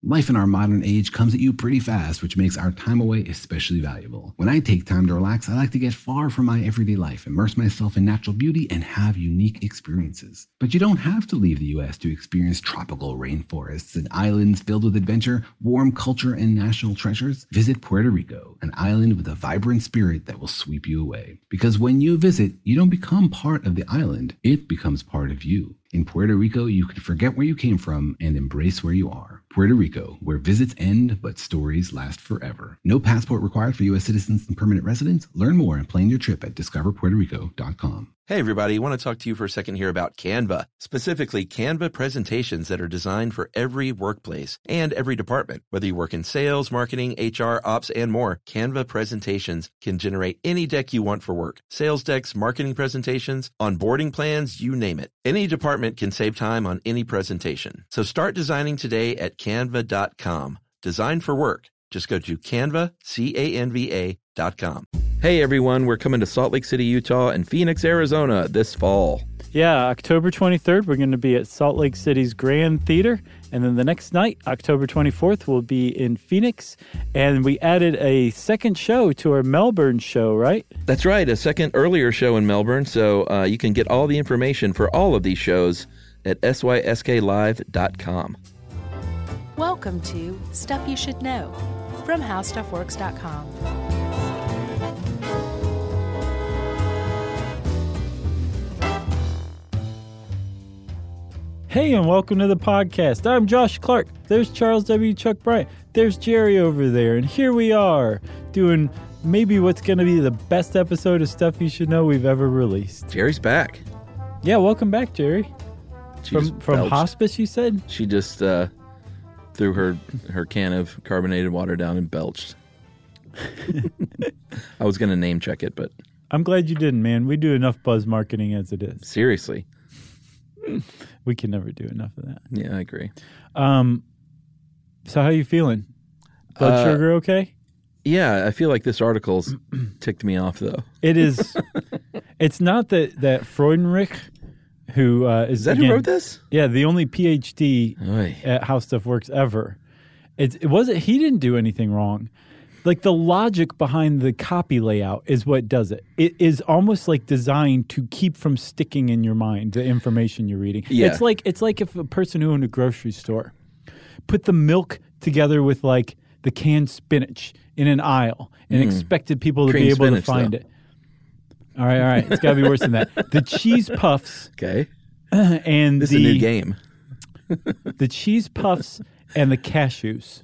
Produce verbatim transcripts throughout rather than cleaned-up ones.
Life in our modern age comes at you pretty fast, which makes our time away especially valuable. When I take time to relax, I like to get far from my everyday life, immerse myself in natural beauty, and have unique experiences. But you don't have to leave the U S to experience tropical rainforests and islands filled with adventure, warm culture, and national treasures. Visit Puerto Rico, an island with a vibrant spirit that will sweep you away. Because when you visit, you don't become part of the island, it becomes part of you. In Puerto Rico, you can forget where you came from and embrace where you are. Puerto Rico, where visits end, but stories last forever. No passport required for U S citizens and permanent residents. Learn more and plan your trip at discover puerto rico dot com. Hey everybody, I want to talk to you for a second here about Canva, specifically Canva presentations that are designed for every workplace and every department. Whether you work in sales, marketing, H R, ops, and more, Canva presentations can generate any deck you want for work. Sales decks, marketing presentations, onboarding plans, you name it. Any department can save time on any presentation. So start designing today at canva dot com. Design for work. Just go to Canva, C A N V A dot com. Hey everyone, we're coming to Salt Lake City, Utah and Phoenix, Arizona this fall. Yeah, October twenty-third, we're going to be at Salt Lake City's Grand Theater. And then the next night, October twenty-fourth, we'll be in Phoenix. And we added a second show to our Melbourne show, right? That's right, a second earlier show in Melbourne. So uh, you can get all the information for all of these shows at S Y S K live dot com. Welcome to Stuff You Should Know from how stuff works dot com. Hey, and welcome to the podcast. I'm Josh Clark. There's Charles W. Chuck Bryant. There's Jerry over there. And here we are doing maybe what's going to be the best episode of Stuff You Should Know we've ever released. Jerry's back. Yeah, welcome back, Jerry. She from from belched. hospice, you said? She just uh, threw her, her can of carbonated water down and belched. I was going to name check it, but... I'm glad you didn't, man. We do enough buzz marketing as it is. Seriously. We can never do enough of that. Yeah, I agree. Um, so how you feeling? Blood uh, sugar okay? Yeah, I feel like this article's ticked me off, though. It is. It's not that, that Freudenrich, who uh, is... Is that again, who wrote this? Yeah, the only P H D Oy. at How Stuff Works ever. It's, it wasn't... He didn't do anything wrong. Like, the logic behind the copy layout is what does it. It is almost like designed to keep from sticking in your mind the information you're reading. Yeah. It's like it's like if a person who owned a grocery store put the milk together with, like, the canned spinach in an aisle and mm. expected people to Cream be able spinach, to find though. it. All right, all right. It's got to be worse than that. The cheese puffs. Okay. And this the, is a new game. The cheese puffs and the cashews.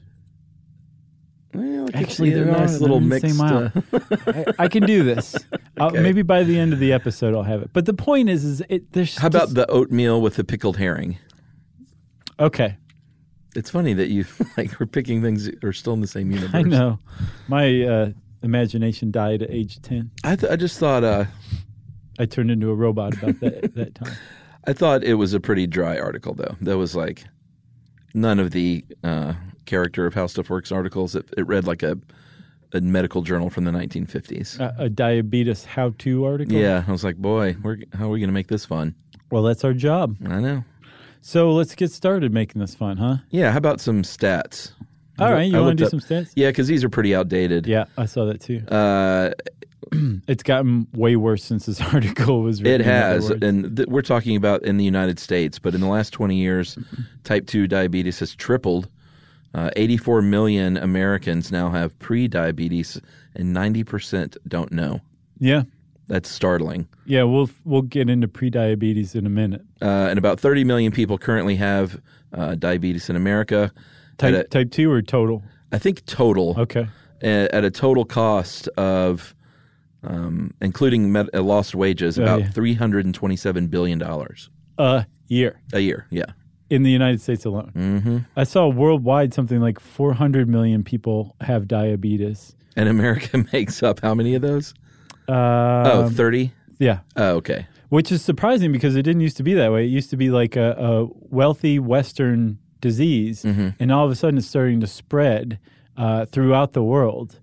Well, Actually, they're they're nice not little in the mixed. same aisle. Uh, I, I can do this. I'll, Okay. Maybe by the end of the episode, I'll have it. But the point is, is it there's How about just, the oatmeal with the pickled herring? okay? It's funny that you like we're picking things that are still in the same universe. I know my uh, imagination died at age ten. I th- I just thought uh, I turned into a robot about that that time. I thought it was a pretty dry article, though. There was like none of the uh, character of How Stuff Works articles. It, it read like a, a medical journal from the nineteen fifties. A, a diabetes how-to article. Yeah, I was like, boy, we're, how are we going to make this fun? Well, that's our job. I know. So let's get started making this fun, huh? Yeah, how about some stats? All I- right, you I want to do looked some up- stats? Yeah, because these are pretty outdated. Yeah, I saw that too. Uh, It's gotten way worse since this article was written. It in other has, words. and th- we're talking about in the United States, but in the last twenty years, type two diabetes has tripled. Uh, eighty-four million Americans now have pre-diabetes, and ninety percent don't know. Yeah. That's startling. Yeah, we'll we'll get into prediabetes in a minute. Uh, and about thirty million people currently have uh, diabetes in America. Type At a- type two or total? I think total. Okay. At, at a total cost of, um, including med- uh, lost wages, Oh, about yeah. three hundred twenty-seven billion dollars A year a year. Yeah. in the United States alone. Mm-hmm. I saw worldwide something like four hundred million people have diabetes. And America makes up how many of those? Um, Oh, thirty? Yeah, Oh, okay. which is surprising because it didn't used to be that way. It used to be like a, a wealthy Western disease, Mm-hmm. and all of a sudden it's starting to spread uh, throughout the world.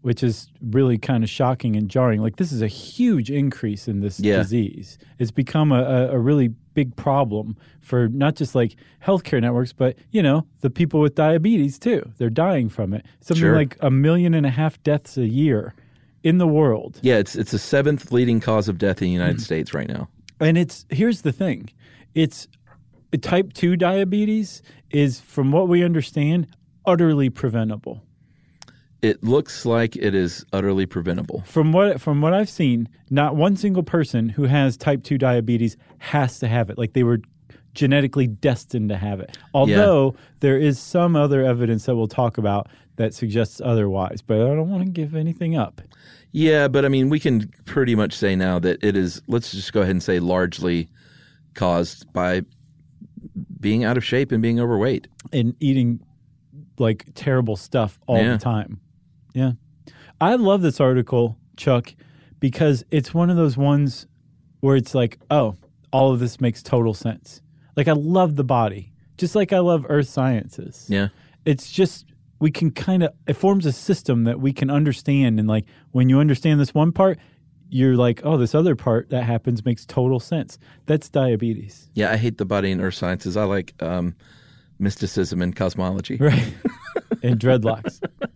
which is really kind of shocking and jarring. Like, this is a huge increase in this Yeah. disease. It's become a, a, a really big problem for not just like healthcare networks, but, you know, the people with diabetes too. They're dying from it. Something Sure. like a million and a half deaths a year in the world. Yeah, it's it's the seventh leading cause of death in the United States right now. And it's, here's the thing. It's type two diabetes is, from what we understand, utterly preventable. It looks like it is utterly preventable. From what from what I've seen, not one single person who has type two diabetes has to have it. Like, they were genetically destined to have it. Although there is some other evidence that we'll talk about that suggests otherwise, but I don't want to give anything up. Yeah, but I mean, we can pretty much say now that it is, let's just go ahead and say, largely caused by being out of shape and being overweight. And eating like terrible stuff all Yeah. the time. Yeah. I love this article, Chuck, because it's one of those ones where it's like, oh, all of this makes total sense. Like, I love the body, just like I love earth sciences. Yeah. It's just, we can kind of, it forms a system that we can understand. And like, when you understand this one part, you're like, oh, this other part that happens makes total sense. That's diabetes. Yeah, I hate the body and earth sciences. I like um, mysticism and cosmology. Right. And dreadlocks.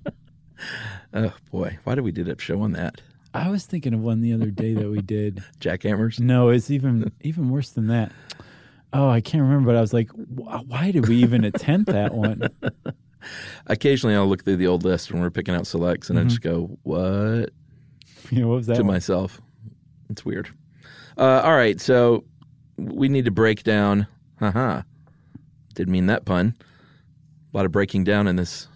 Oh, boy. Why did we do that show on that? I was thinking of one the other day that we did. Jackhammers? No, it's even even worse than that. Oh, I can't remember, but I was like, wh- why did we even attempt that one? Occasionally I'll look through the old list when we're picking out selects and I just go, what? You know, what was that to one? myself. It's weird. Uh, all right, so we need to break down. Haha. Didn't mean that pun. A lot of breaking down in this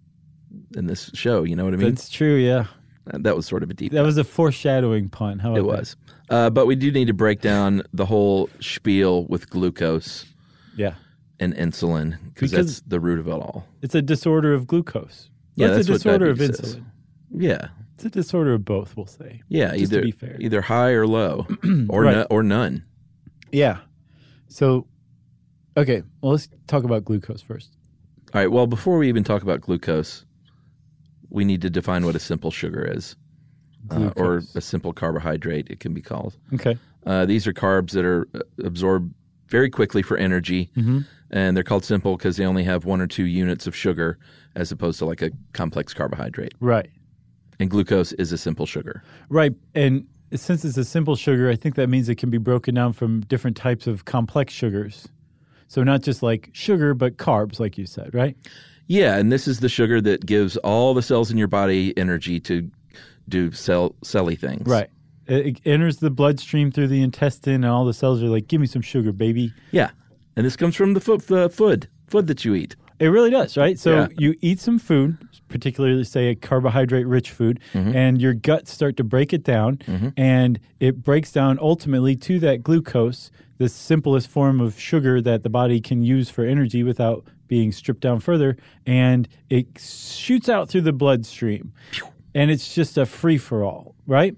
in this show, you know what I mean? That's true, yeah. That was sort of a deep That was a foreshadowing pun. How about It was. Uh, but we do need to break down the whole spiel with glucose that? Yeah. and insulin because Because- that's the root of it all. It's a disorder of glucose. Yeah, Well, it's that's a what disorder of diabetes is. insulin. Yeah. It's a disorder of both, we'll say. Yeah, Just either to be fair. either high or low or Right. no, or none. Yeah. So, okay, well, let's talk about glucose first. All right, well, before we even talk about glucose, we need to define what a simple sugar is. Uh, or Glucose. a simple carbohydrate, it can be called. Okay. Uh, these are carbs that are uh, absorbed very quickly for energy, Mm-hmm. and they're called simple because they only have one or two units of sugar as opposed to like a complex carbohydrate. Right. And glucose is a simple sugar. Right. And since it's a simple sugar, I think that means it can be broken down from different types of complex sugars. So not just like sugar, but carbs, like you said, right? Yeah, and this is the sugar that gives all the cells in your body energy to do cell celly things. Right. It, it enters the bloodstream through the intestine, and all the cells are like, give me some sugar, baby. Yeah, and this comes from the food, the food, food that you eat. It really does, right? So Yeah. you eat some food, particularly, say, a carbohydrate-rich food, Mm-hmm. and your guts start to break it down, and it breaks down ultimately to that glucose, the simplest form of sugar that the body can use for energy without being stripped down further, and it shoots out through the bloodstream. And it's just a free-for-all, right?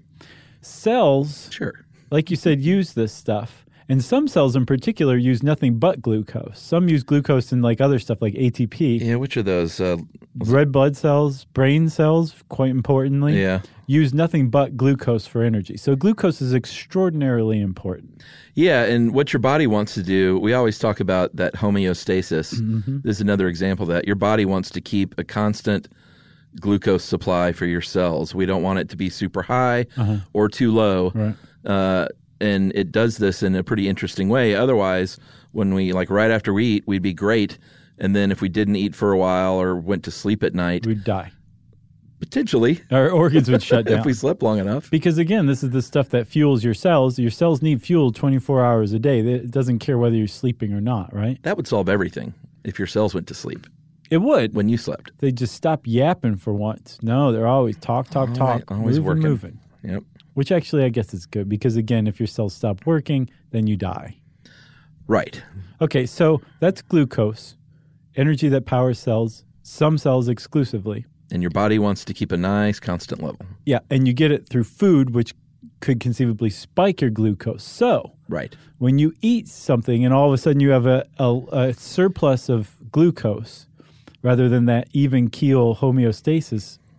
Cells, Sure. like you said, use this stuff. And some cells in particular use nothing but glucose. Some use glucose in like other stuff like A T P. Yeah, which of those? Uh, Red blood cells, brain cells, quite importantly, Yeah. use nothing but glucose for energy. So glucose is extraordinarily important. Yeah, and what your body wants to do, we always talk about that homeostasis. Mm-hmm. This is another example of that. Your body wants to keep a constant glucose supply for your cells. We don't want it to be super high or too low. Right. Uh, and it does this in a pretty interesting way. Otherwise, when we, like right after we eat, we'd be great. And then if we didn't eat for a while or went to sleep at night, We'd die. potentially, Our organs would shut down. if we slept long enough. Because again, this is the stuff that fuels your cells. Your cells need fuel twenty-four hours a day. It doesn't care whether you're sleeping or not, right? That would solve everything if your cells went to sleep It would. when you slept. They just stop yapping for once. No, they're always talk, talk, talk, Always moving, working. moving. Yep. Which actually I guess is good because again, if your cells stop working, then you die. Right. Okay, so that's glucose, energy that powers cells, some cells exclusively. And your body wants to keep a nice constant level. Yeah, and you get it through food, which could conceivably spike your glucose. So Right. when you eat something and all of a sudden you have a, a, a surplus of glucose rather than that even keel homeostasis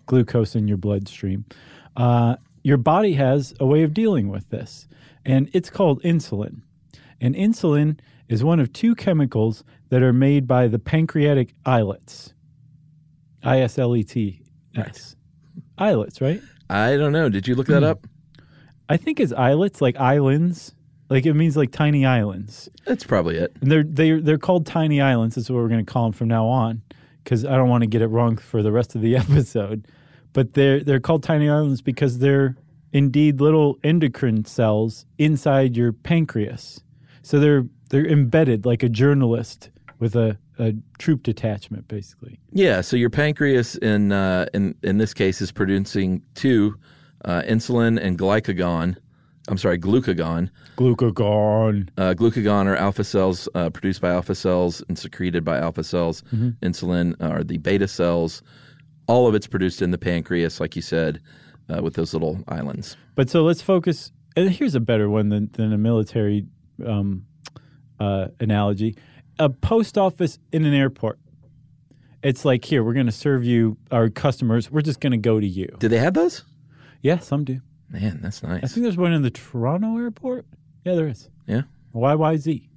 glucose in your bloodstream. Uh, your body has a way of dealing with this, and it's called insulin. And insulin is one of two chemicals that are made by the pancreatic islets. I S L E T S. Islets, right? I don't know. Did you look that up? I think it's islets, like islands. Like it means like tiny islands. That's probably it. And they're they're they're called tiny islands. That's what we're going to call them from now on, because I don't want to get it wrong for the rest of the episode. But they're they're called tiny islands because they're indeed little endocrine cells inside your pancreas. So they're they're embedded like a journalist with a, a troop detachment, basically. Yeah. So your pancreas, in uh, in in this case, is producing two uh, insulin and glycagon. I'm sorry, glucagon. Glucagon. Uh, glucagon are alpha cells uh, produced by alpha cells and secreted by alpha cells. Mm-hmm. Insulin are the beta cells. All of it's produced in the pancreas, like you said, uh, with those little islands. But so let's focus. And here's a better one than, than a military um, uh, analogy. A post office in an airport. It's like, here, we're going to serve you, our customers. We're just going to go to you. Do they have those? Yeah, some do. Man, that's nice. I think there's one in the Toronto airport. Yeah, there is. Yeah. Y Y Z.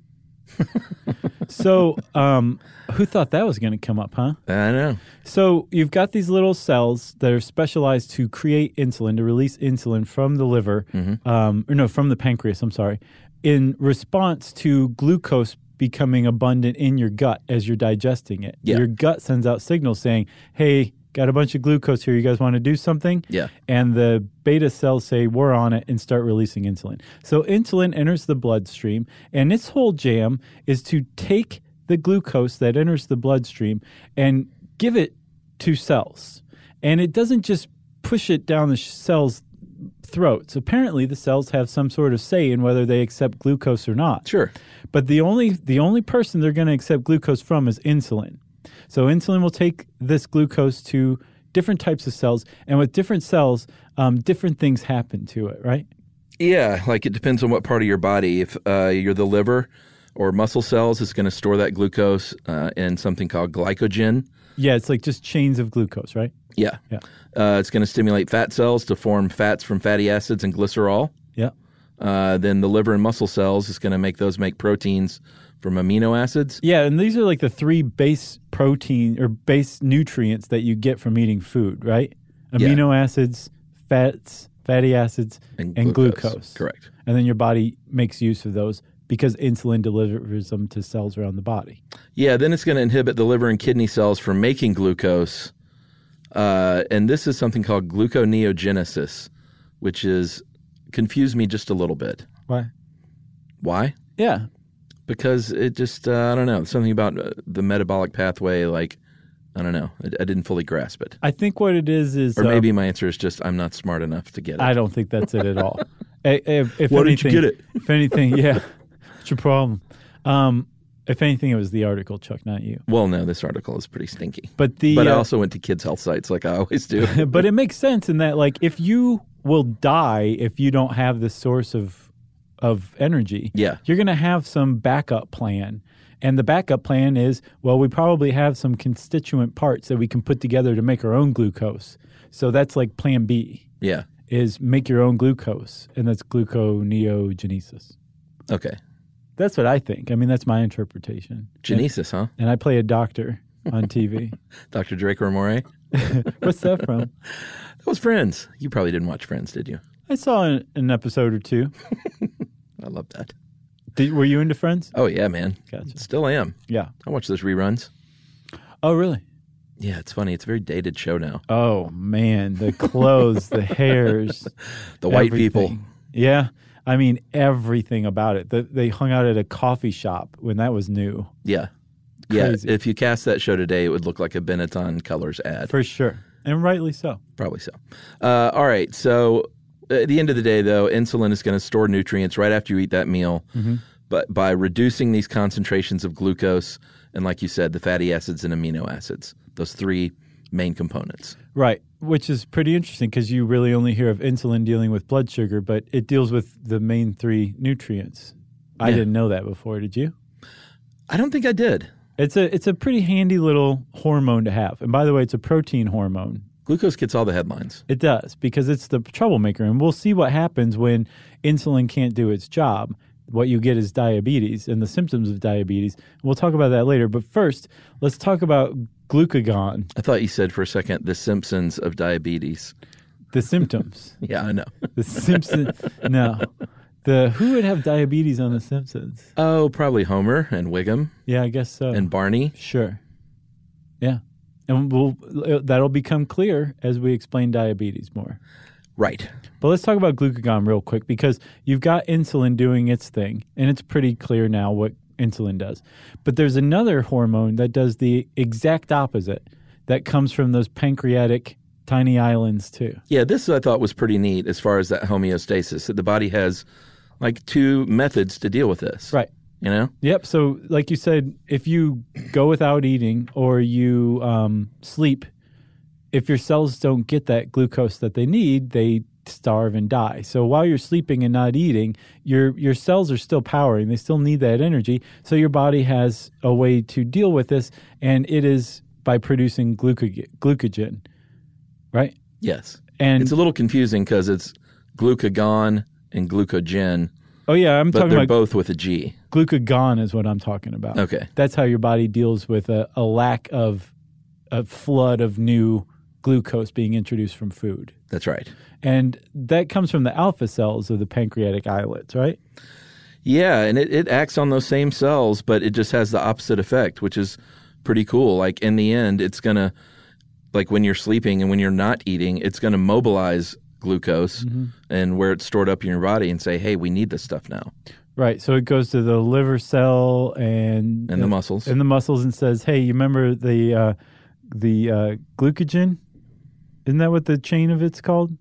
So, um, who thought that was going to come up, huh? I know. So you've got these little cells that are specialized to create insulin, to release insulin from the liver, mm-hmm. um, or no, from the pancreas, I'm sorry, in response to glucose becoming abundant in your gut as you're digesting it. Yeah. Your gut sends out signals saying, hey, got a bunch of glucose here. You guys want to do something? Yeah. And the beta cells say, we're on it, and start releasing insulin. So insulin enters the bloodstream, and its whole jam is to take the glucose that enters the bloodstream and give it to cells. And it doesn't just push it down the cells' throats. Apparently, the cells have some sort of say in whether they accept glucose or not. Sure. But the only the only person they're going to accept glucose from is insulin. So insulin will take this glucose to different types of cells, and with different cells, um, different things happen to it, right? Yeah, like it depends on what part of your body. If uh, you're the liver or muscle cells, it's going to store that glucose uh, in something called glycogen. Yeah, it's like just chains of glucose, right? Yeah. Yeah. Uh, it's going to stimulate fat cells to form fats from fatty acids and glycerol. Yeah. Uh, then the liver and muscle cells is going to make those make proteins from amino acids. Yeah, and these are like the three base protein or base nutrients that you get from eating food, right? Amino yeah. acids, fats, fatty acids, and, and glucose. glucose. Correct. And then your body makes use of those because insulin delivers them to cells around the body. Yeah, then it's going to inhibit the liver and kidney cells from making glucose. Uh, and this is something called gluconeogenesis, which is confused me just a little bit. Why? Why? Yeah. Because it just, uh, I don't know, something about uh, the metabolic pathway, like, I don't know, I, I didn't fully grasp it. I think what it is is... Or maybe um, my answer is just I'm not smart enough to get it. I don't think that's it at all. if, if Why anything, didn't you get it? If anything, yeah. What's your problem? Um, if anything, it was the article, Chuck, not you. Well, no, this article is pretty stinky. But the but I uh, also went to kids' health sites like I always do. But it makes sense in that, like, if you will die if you don't have this source of of energy, yeah. you're going to have some backup plan. And the backup plan is, well, we probably have some constituent parts that we can put together to make our own glucose. So that's like plan B. Yeah. Is make your own glucose, and that's gluconeogenesis. Okay. That's what I think. I mean, that's my interpretation. Genesis, and, huh? And I play a doctor on T V. Doctor Draco Amore? What's that from? That was Friends. You probably didn't watch Friends, did you? I saw an, an episode or two. I love that. Did, were you into Friends? Oh, yeah, man. Gotcha. Still am. Yeah. I watch those reruns. Oh, really? Yeah, it's funny. It's a very dated show now. Oh, man. The clothes, the hairs. The white everything. people. Yeah. I mean, everything about it. The, they hung out at a coffee shop when that was new. Yeah. Crazy. Yeah. If you cast that show today, it would look like a Benetton Colors ad. For sure. And rightly so. Probably so. Uh, all right. So at the end of the day, though, insulin is going to store nutrients right after you eat that meal. Mm-hmm. But by reducing these concentrations of glucose and, like you said, the fatty acids and amino acids, those three main components. Right, which is pretty interesting because you really only hear of insulin dealing with blood sugar, but it deals with the main three nutrients. I yeah. didn't know that before. Did you? I don't think I did. It's a it's a pretty handy little hormone to have. And by the way, it's a protein hormone. Glucose gets all the headlines. It does, because it's the troublemaker. And we'll see what happens when insulin can't do its job. What you get is diabetes and the symptoms of diabetes. We'll talk about that later. But first, let's talk about glucagon. I thought you said for a second, the Simpsons of diabetes. The symptoms. Yeah, I know. The Simpsons. No. The who would have diabetes on The Simpsons? Oh, probably Homer and Wiggum. Yeah, I guess so. And Barney. Sure. Yeah. And we'll that'll become clear as we explain diabetes more. Right. But let's talk about glucagon real quick, because you've got insulin doing its thing, and it's pretty clear now what insulin does. But there's another hormone that does the exact opposite, that comes from those pancreatic tiny islands too. Yeah, this I thought was pretty neat as far as that homeostasis, that the body has like two methods to deal with this. Right. You know? Yep. So like you said, if you go without eating or you um, sleep, if your cells don't get that glucose that they need, they starve and die. So while you're sleeping and not eating, your your cells are still powering. They still need that energy. So your body has a way to deal with this, and it is by producing glucog- glucogen, right? Yes. And it's a little confusing because it's glucagon and glucogen. Oh, yeah, I'm but talking they're about both with a G. Glucagon is what I'm talking about. Okay. That's how your body deals with a, a lack of a flood of new glucose being introduced from food. That's right. And that comes from the alpha cells of the pancreatic islets, right? Yeah, and it, it acts on those same cells, but it just has the opposite effect, which is pretty cool. Like in the end, it's going to, like when you're sleeping and when you're not eating, it's going to mobilize glucose mm-hmm. and where it's stored up in your body and say, hey, we need this stuff now. Right. So it goes to the liver cell and and the muscles. And the muscles and says, hey, you remember the uh, the uh, glucogen? Isn't that what the chain of it's called?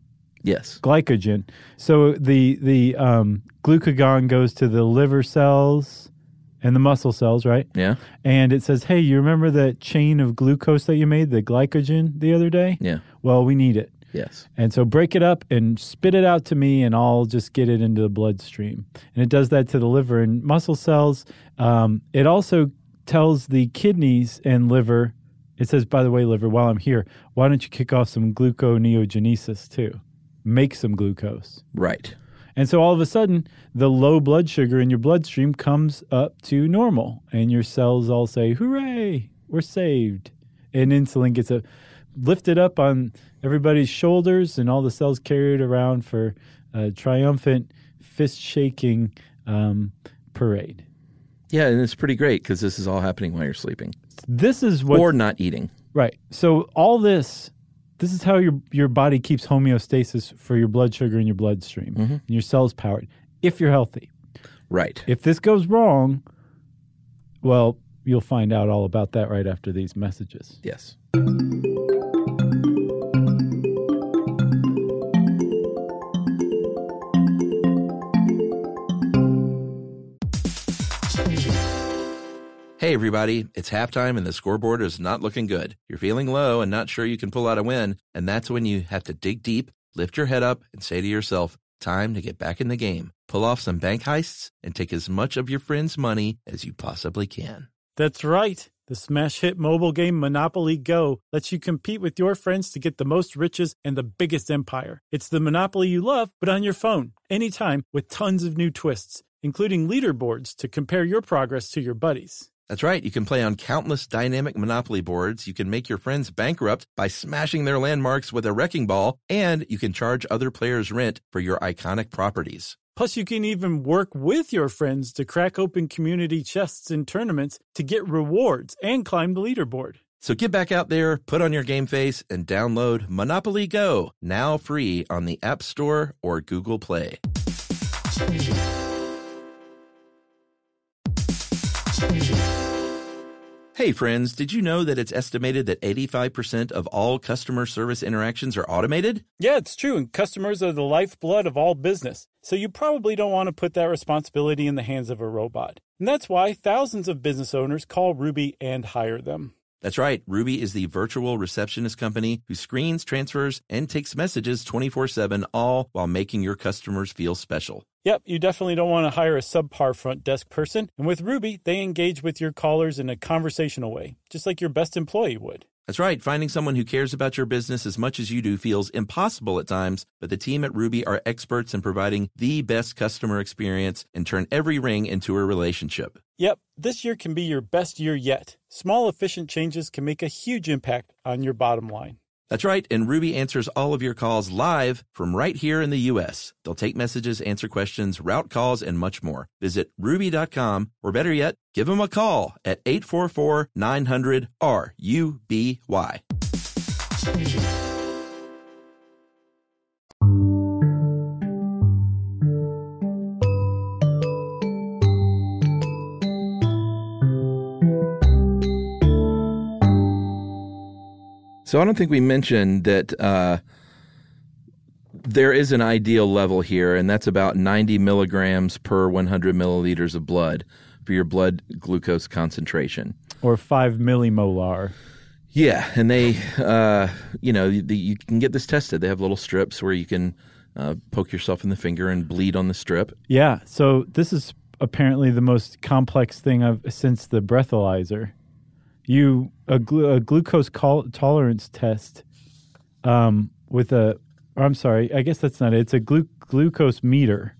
Yes. Glycogen. So the the um, glucagon goes to the liver cells and the muscle cells, right? Yeah. And it says, hey, you remember that chain of glucose that you made, the glycogen, the other day? Yeah. Well, we need it. Yes. And so break it up and spit it out to me, and I'll just get it into the bloodstream. And it does that to the liver and muscle cells. Um, it also tells the kidneys and liver, it says, by the way, liver, while I'm here, why don't you kick off some gluconeogenesis too? Make some glucose. Right. And so all of a sudden, the low blood sugar in your bloodstream comes up to normal, and your cells all say, hooray, we're saved. And insulin gets a, lifted up on everybody's shoulders, and all the cells carried around for a triumphant, fist-shaking um, parade. Yeah, and it's pretty great because this is all happening while you're sleeping. This is what... Or not eating. Right. So all this... This is how your your body keeps homeostasis for your blood sugar in your bloodstream. Mm-hmm. And your cells powered, if you're healthy. Right. If this goes wrong, well, you'll find out all about that right after these messages. Yes. Hey, everybody, it's halftime and the scoreboard is not looking good. You're feeling low and not sure you can pull out a win, and that's when you have to dig deep, lift your head up, and say to yourself, time to get back in the game. Pull off some bank heists and take as much of your friends' money as you possibly can. That's right. The smash hit mobile game Monopoly Go lets you compete with your friends to get the most riches and the biggest empire. It's the Monopoly you love, but on your phone, anytime, with tons of new twists, including leaderboards to compare your progress to your buddies. That's right. You can play on countless dynamic Monopoly boards. You can make your friends bankrupt by smashing their landmarks with a wrecking ball, and you can charge other players rent for your iconic properties. Plus, you can even work with your friends to crack open community chests in tournaments to get rewards and climb the leaderboard. So get back out there, put on your game face, and download Monopoly Go, now free on the App Store or Google Play. Hey friends, did you know that it's estimated that eighty-five percent of all customer service interactions are automated? Yeah, it's true, and customers are the lifeblood of all business. So you probably don't want to put that responsibility in the hands of a robot. And that's why thousands of business owners call Ruby and hire them. That's right. Ruby is the virtual receptionist company who screens, transfers, and takes messages twenty-four seven, all while making your customers feel special. Yep, you definitely don't want to hire a subpar front desk person. And with Ruby, they engage with your callers in a conversational way, just like your best employee would. That's right. Finding someone who cares about your business as much as you do feels impossible at times, but the team at Ruby are experts in providing the best customer experience and turn every ring into a relationship. Yep, this year can be your best year yet. Small, efficient changes can make a huge impact on your bottom line. That's right, and Ruby answers all of your calls live from right here in the U S. They'll take messages, answer questions, route calls, and much more. Visit ruby dot com, or better yet, give them a call at eight four four, nine hundred, R U B Y. So I don't think we mentioned that uh, there is an ideal level here, and that's about ninety milligrams per one hundred milliliters of blood for your blood glucose concentration. Or five millimolar. Yeah, and they, uh, you know, you, you can get this tested. They have little strips where you can uh, poke yourself in the finger and bleed on the strip. Yeah, so this is apparently the most complex thing I've, since the breathalyzer. You a, glu- a glucose col- tolerance test um, with a, or I'm sorry, I guess that's not it. It's a glu- glucose meter.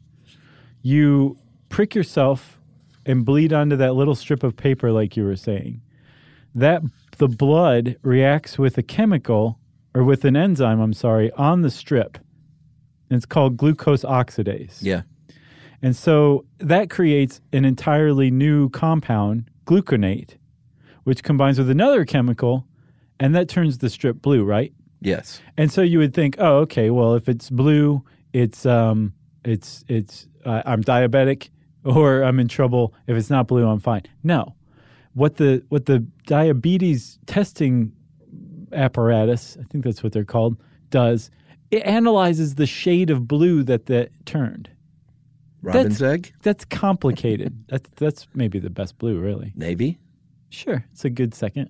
You prick yourself and bleed onto that little strip of paper, like you were saying. That the blood reacts with a chemical or with an enzyme. I'm sorry, on the strip. And it's called glucose oxidase. Yeah, and so that creates an entirely new compound, gluconate, which combines with another chemical, and that turns the strip blue, right? Yes. And so you would think, oh, okay, well, if it's blue, it's um, it's it's uh, I'm diabetic, or I'm in trouble. If it's not blue, I'm fine. No, what the what the diabetes testing apparatus, I think that's what they're called, does, it analyzes the shade of blue that that turned. Robin's that's, egg? That's complicated. that's that's maybe the best blue, really. Navy? Sure, it's a good second.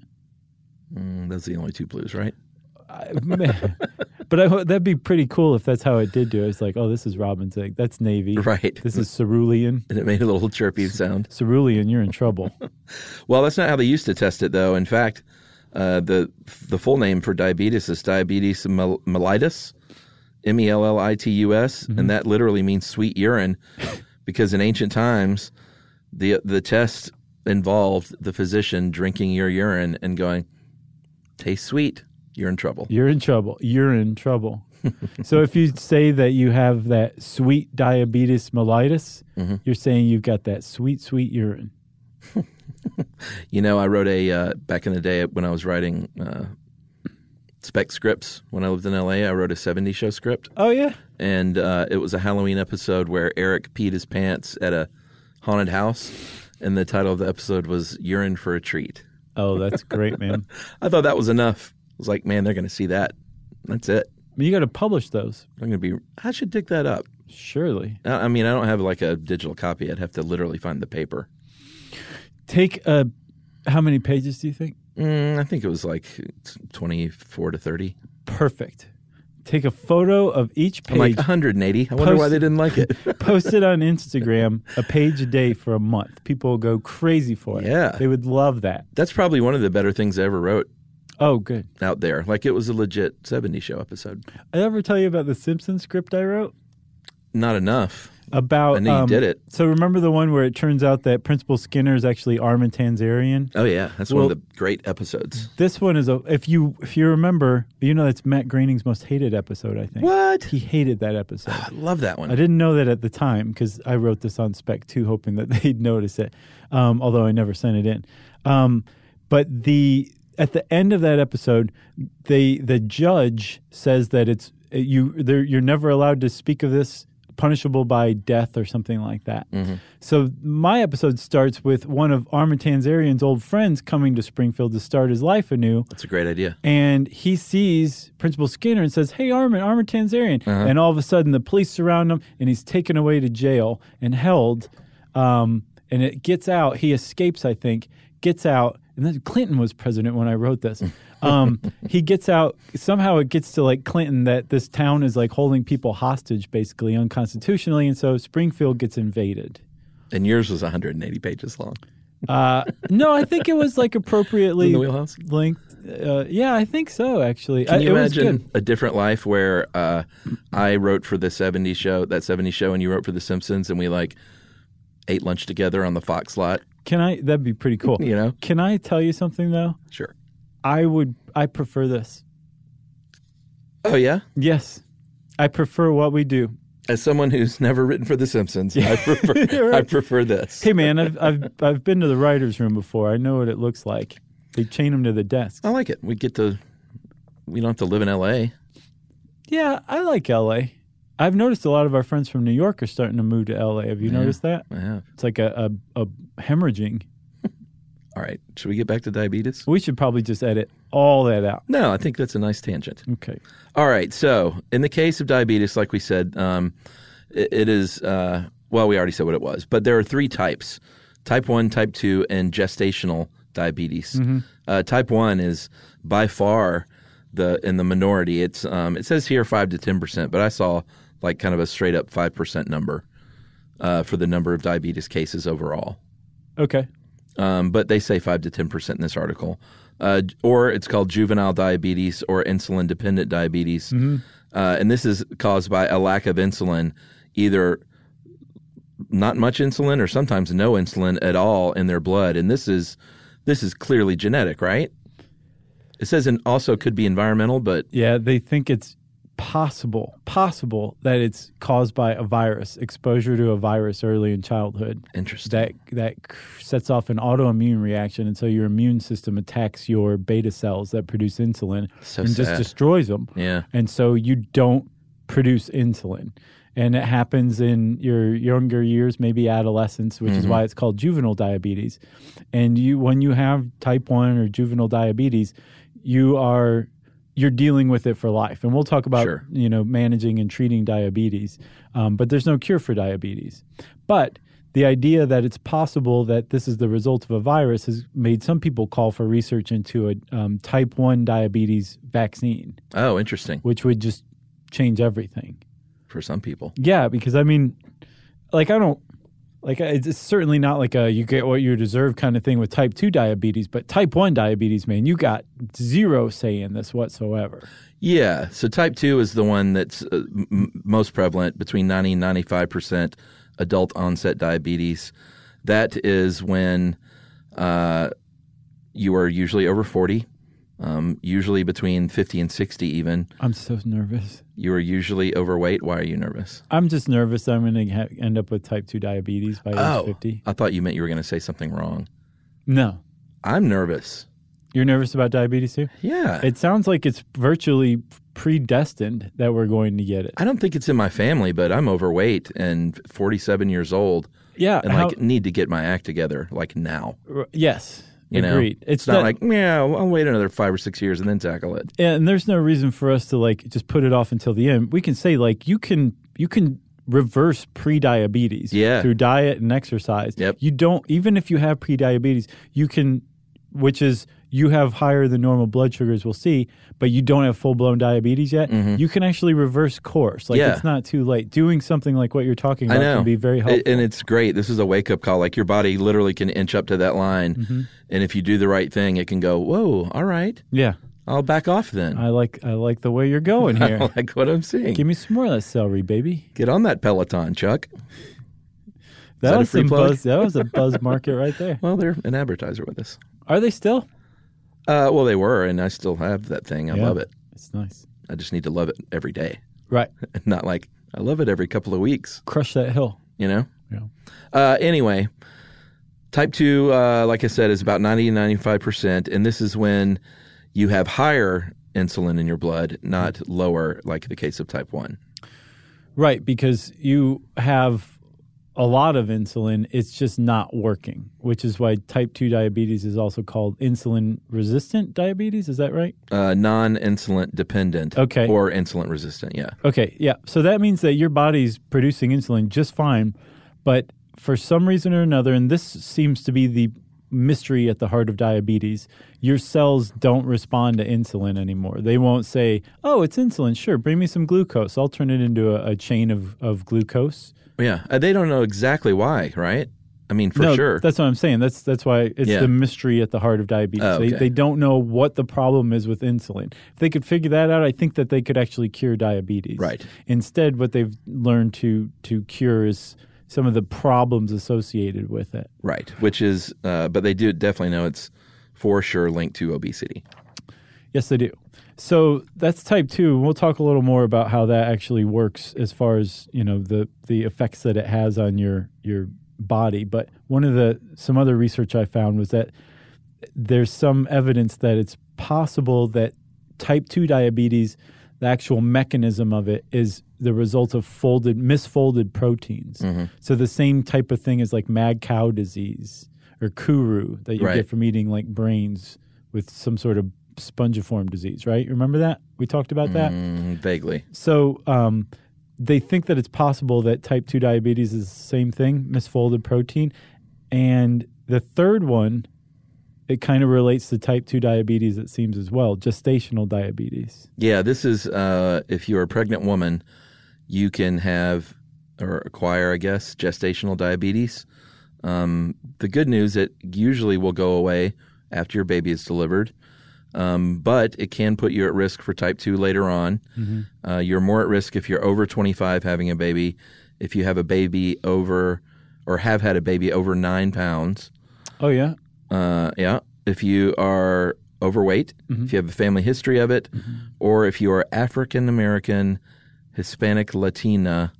Mm, those are the only two blues, right? I, man, but I, that'd be pretty cool if that's how it did do it. It's like, oh, this is Robin's egg. That's Navy. Right. This is cerulean. And it made a little chirpy sound. Cerulean, you're in trouble. Well, that's not how they used to test it, though. In fact, uh, the the full name for diabetes is diabetes mellitus, M E L L I T U S, mm-hmm. and that literally means sweet urine, because in ancient times, the the test involved the physician drinking your urine and going, tastes sweet, you're in trouble. You're in trouble. You're in trouble. So if you say that you have that sweet diabetes mellitus, mm-hmm. you're saying you've got that sweet, sweet urine. You know, I wrote a, uh, back in the day when I was writing uh, spec scripts when I lived in L A, I wrote a seventies show script. Oh, yeah? And uh, it was a Halloween episode where Eric peed his pants at a haunted house. And the title of the episode was Urine for a Treat. Oh, that's great, man. I thought that was enough. I was like, man, they're going to see that. That's it. You got to publish those. I'm going to be, I should dig that up. Surely. I, I mean, I don't have like a digital copy. I'd have to literally find the paper. Take, uh, how many pages do you think? Mm, I think it was like twenty-four to thirty. Perfect. Take a photo of each page. I'm like one hundred eighty. I wonder post, why they didn't like it. Post it on Instagram, a page a day for a month. People will go crazy for it. Yeah. They would love that. That's probably one of the better things I ever wrote. Oh, good. Out there. Like it was a legit seventies show episode. I ever tell you about the Simpsons script I wrote? Not enough. About, I knew um, you did it. So remember the one where it turns out that Principal Skinner is actually Armin Tanzarian? Oh yeah, that's well, one of the great episodes. This one is a if you if you remember, you know that's Matt Groening's most hated episode, I think. What? He hated that episode. I love that one. I didn't know that at the time because I wrote this on spec too, hoping that they'd notice it. Um, although I never sent it in. Um, but the at the end of that episode, they the judge says that it's you you're never allowed to speak of this, punishable by death or something like that. Mm-hmm. So my episode starts with one of Armin Tanzarian's old friends coming to Springfield to start his life anew. That's a great idea. And he sees Principal Skinner and says, hey, Armin, Armin Tanzarian. Uh-huh. And all of a sudden the police surround him and he's taken away to jail and held. Um, and it gets out. He escapes, I think, gets out. And then Clinton was president when I wrote this. Um, he gets out. Somehow it gets to like Clinton that this town is like holding people hostage, basically unconstitutionally, and so Springfield gets invaded. And yours was one hundred eighty pages long. Uh, no, I think it was like appropriately in the wheelhouse? length. Uh, yeah, I think so, actually. Can I, you it was imagine good. a different life where uh, I wrote for the seventies show, that seventies show, and you wrote for The Simpsons, and we like ate lunch together on the Fox lot? Can I? That'd be pretty cool. You know? Can I tell you something, though? Sure. I would. I prefer this. Oh, yeah? Yes. I prefer what we do. As someone who's never written for The Simpsons, I prefer Right. I prefer this. Hey, man, I've, I've I've been to the writer's room before. I know what it looks like. They chain them to the desks. I like it. We get to, we don't have to live in L A. Yeah, I like L A. I've noticed a lot of our friends from New York are starting to move to L A. Have you Yeah, noticed that? I have. It's like a, a, a hemorrhaging. All right. Should we get back to diabetes? We should probably just edit all that out. No, I think that's a nice tangent. Okay. All right. So, in the case of diabetes, like we said, um, it, it is, uh, well, we already said what it was, but there are three types: type one, type two, and gestational diabetes. Mm-hmm. Uh, type one is by far the in the minority. It's um, it says here five to ten percent, but I saw like kind of a straight up five percent number uh, for the number of diabetes cases overall. Okay. Um, but they say five to ten percent in this article. Uh, or it's called juvenile diabetes or insulin-dependent diabetes. Mm-hmm. Uh, and this is caused by a lack of insulin, either not much insulin or sometimes no insulin at all in their blood. And this is this is clearly genetic, right? It says it also could be environmental, but Yeah, they think it's possible, possible that it's caused by a virus, exposure to a virus early in childhood. interesting. That that sets off an autoimmune reaction, and so your immune system attacks your beta cells that produce insulin So and just sad. destroys them. Yeah. And so you don't produce insulin. And it happens in your younger years, maybe adolescence, which is why it's called juvenile diabetes. And you, when you have type one or juvenile diabetes, you are you're dealing with it for life. And we'll talk about Sure. you know managing and treating diabetes, um, but there's no cure for diabetes. But the idea that it's possible that this is the result of a virus has made some people call for research into a um, type one diabetes vaccine, Oh, interesting. which would just change everything. For some people. Yeah, because I mean, like I don't, like it's certainly not like a you get what you deserve kind of thing with type two diabetes, but type one diabetes, man, you got zero say in this whatsoever. Yeah. So type two is the one that's uh, m- most prevalent, between ninety and ninety-five percent adult onset diabetes. That is when uh, you are usually over forty, um, usually between fifty and sixty even. I'm so nervous. You are usually overweight. Why are you nervous? I'm just nervous I'm going to ha- end up with type two diabetes by age fifty. I thought you meant you were going to say something wrong. No. I'm nervous. You're nervous about diabetes too? Yeah. It sounds like it's virtually predestined that we're going to get it. I don't think it's in my family, but I'm overweight and forty-seven years old Yeah. and how- like need to get my act together like now. r- yes. You know, Agreed. it's not that- like, yeah, I'll I'll wait another five or six years and then tackle it. And there's no reason for us to like just put it off until the end. We can say like you can you can reverse pre-diabetes Yeah. through diet and exercise. Yep. You don't even if you have pre-diabetes, you can, which is you have higher than normal blood sugars, we'll see, but you don't have full-blown diabetes yet. You can actually reverse course. Like Yeah. it's not too late. Doing something like what you're talking I about know. can be very It- helpful. and it's great. This is a wake-up call. Like your body literally can inch up to that line. Mm-hmm. And if you do the right thing, it can go, whoa, all right, yeah. I'll back off then. I like I like the way you're going I here. like what I'm seeing. Give me some more of that celery, baby. Get on that Peloton, Chuck. That that a was free some plug? buzz. That was a buzz market right there. Well, they're an advertiser with us. Are they still? Uh, well, they were, and I still have that thing. I Yeah. love it. It's nice. I just need to love it every day. Right. Not like I love it every couple of weeks, Crush that hill. you know? Yeah. Uh, anyway, type two, uh, like I said, is about ninety to ninety-five percent. And this is when you have higher insulin in your blood, not lower, like the case of type one. Right, because you have a lot of insulin, it's just not working, which is why type two diabetes is also called insulin-resistant diabetes. Is that right? Uh, non-insulin dependent Okay. or insulin resistant, yeah. Okay, yeah. So that means that your body's producing insulin just fine, but for some reason or another, and this seems to be the mystery at the heart of diabetes, your cells don't respond to insulin anymore. They won't say, oh, it's insulin. Sure, bring me some glucose. I'll turn it into a, a chain of, of glucose. Yeah, uh, they don't know exactly why, right? I mean, for no, sure. That's what I'm saying. That's that's why it's Yeah. the mystery at the heart of diabetes. Oh, okay. They they don't know what the problem is with insulin. If they could figure that out, I think that they could actually cure diabetes. Right. Instead, what they've learned to to cure is some of the problems associated with it. Right. Which is, uh, but they do definitely know it's for sure linked to obesity. Yes, they do. So that's type two. We'll talk a little more about how that actually works as far as, you know, the the effects that it has on your your body. But one of the some other research I found was that there's some evidence that it's possible that type two diabetes, the actual mechanism of it, is the result of folded misfolded proteins. Mm-hmm. So the same type of thing as like mad cow disease or kuru that you Right. get from eating like brains with some sort of spongiform disease, right? Remember that? We talked about that? Mm, vaguely. So um, they think that it's possible that type two diabetes is the same thing, misfolded protein. And the third one, it kind of relates to type two diabetes, it seems, as well, gestational diabetes. Yeah, this is uh, if you're a pregnant woman, you can have or acquire, I guess, gestational diabetes. Um, the good news, it usually will go away after your baby is delivered. Um, but it can put you at risk for type two later on. Mm-hmm. Uh, you're more at risk if you're over twenty-five having a baby, if you have a baby over or have had a baby over nine pounds. Oh, yeah? Uh, yeah. If you are overweight, Mm-hmm. if you have a family history of it, Mm-hmm. or if you are African American, Hispanic, Latina,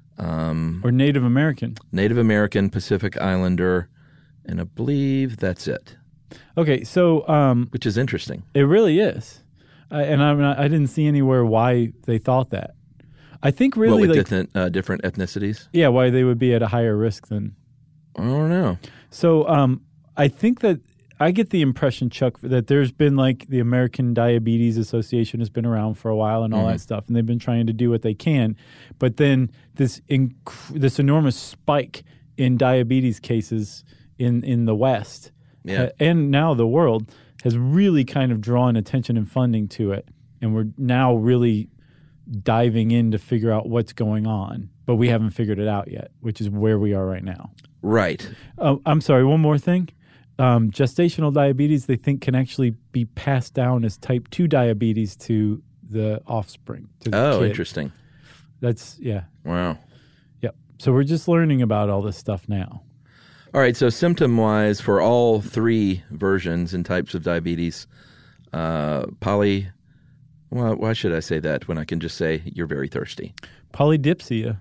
um, Or Native American. Native American, Pacific Islander, and I believe that's it, Okay, so um, which is interesting. it really is. I, and I'm not, I didn't see anywhere why they thought that. I think What, really with like, different, uh, different ethnicities? yeah, why they would be at a higher risk than. I don't know. So um, I think that I get the impression, Chuck, that there's been like the American Diabetes Association has been around for a while and all Mm-hmm. that stuff, and they've been trying to do what they can. But then this inc- this enormous spike in diabetes cases in, in the West Yeah. ha- and now the world has really kind of drawn attention and funding to it. And we're now really diving in to figure out what's going on. But we haven't figured it out yet, which is where we are right now. Right. Oh, I'm sorry, one more thing. Um, gestational diabetes, they think, can actually be passed down as type two diabetes to the offspring. To the Oh, kid. interesting. That's, yeah. Wow. Yep. So we're just learning about all this stuff now. All right, so symptom-wise, for all three versions and types of diabetes, uh, poly, well, why should I say that when I can just say you're very thirsty? Polydipsia.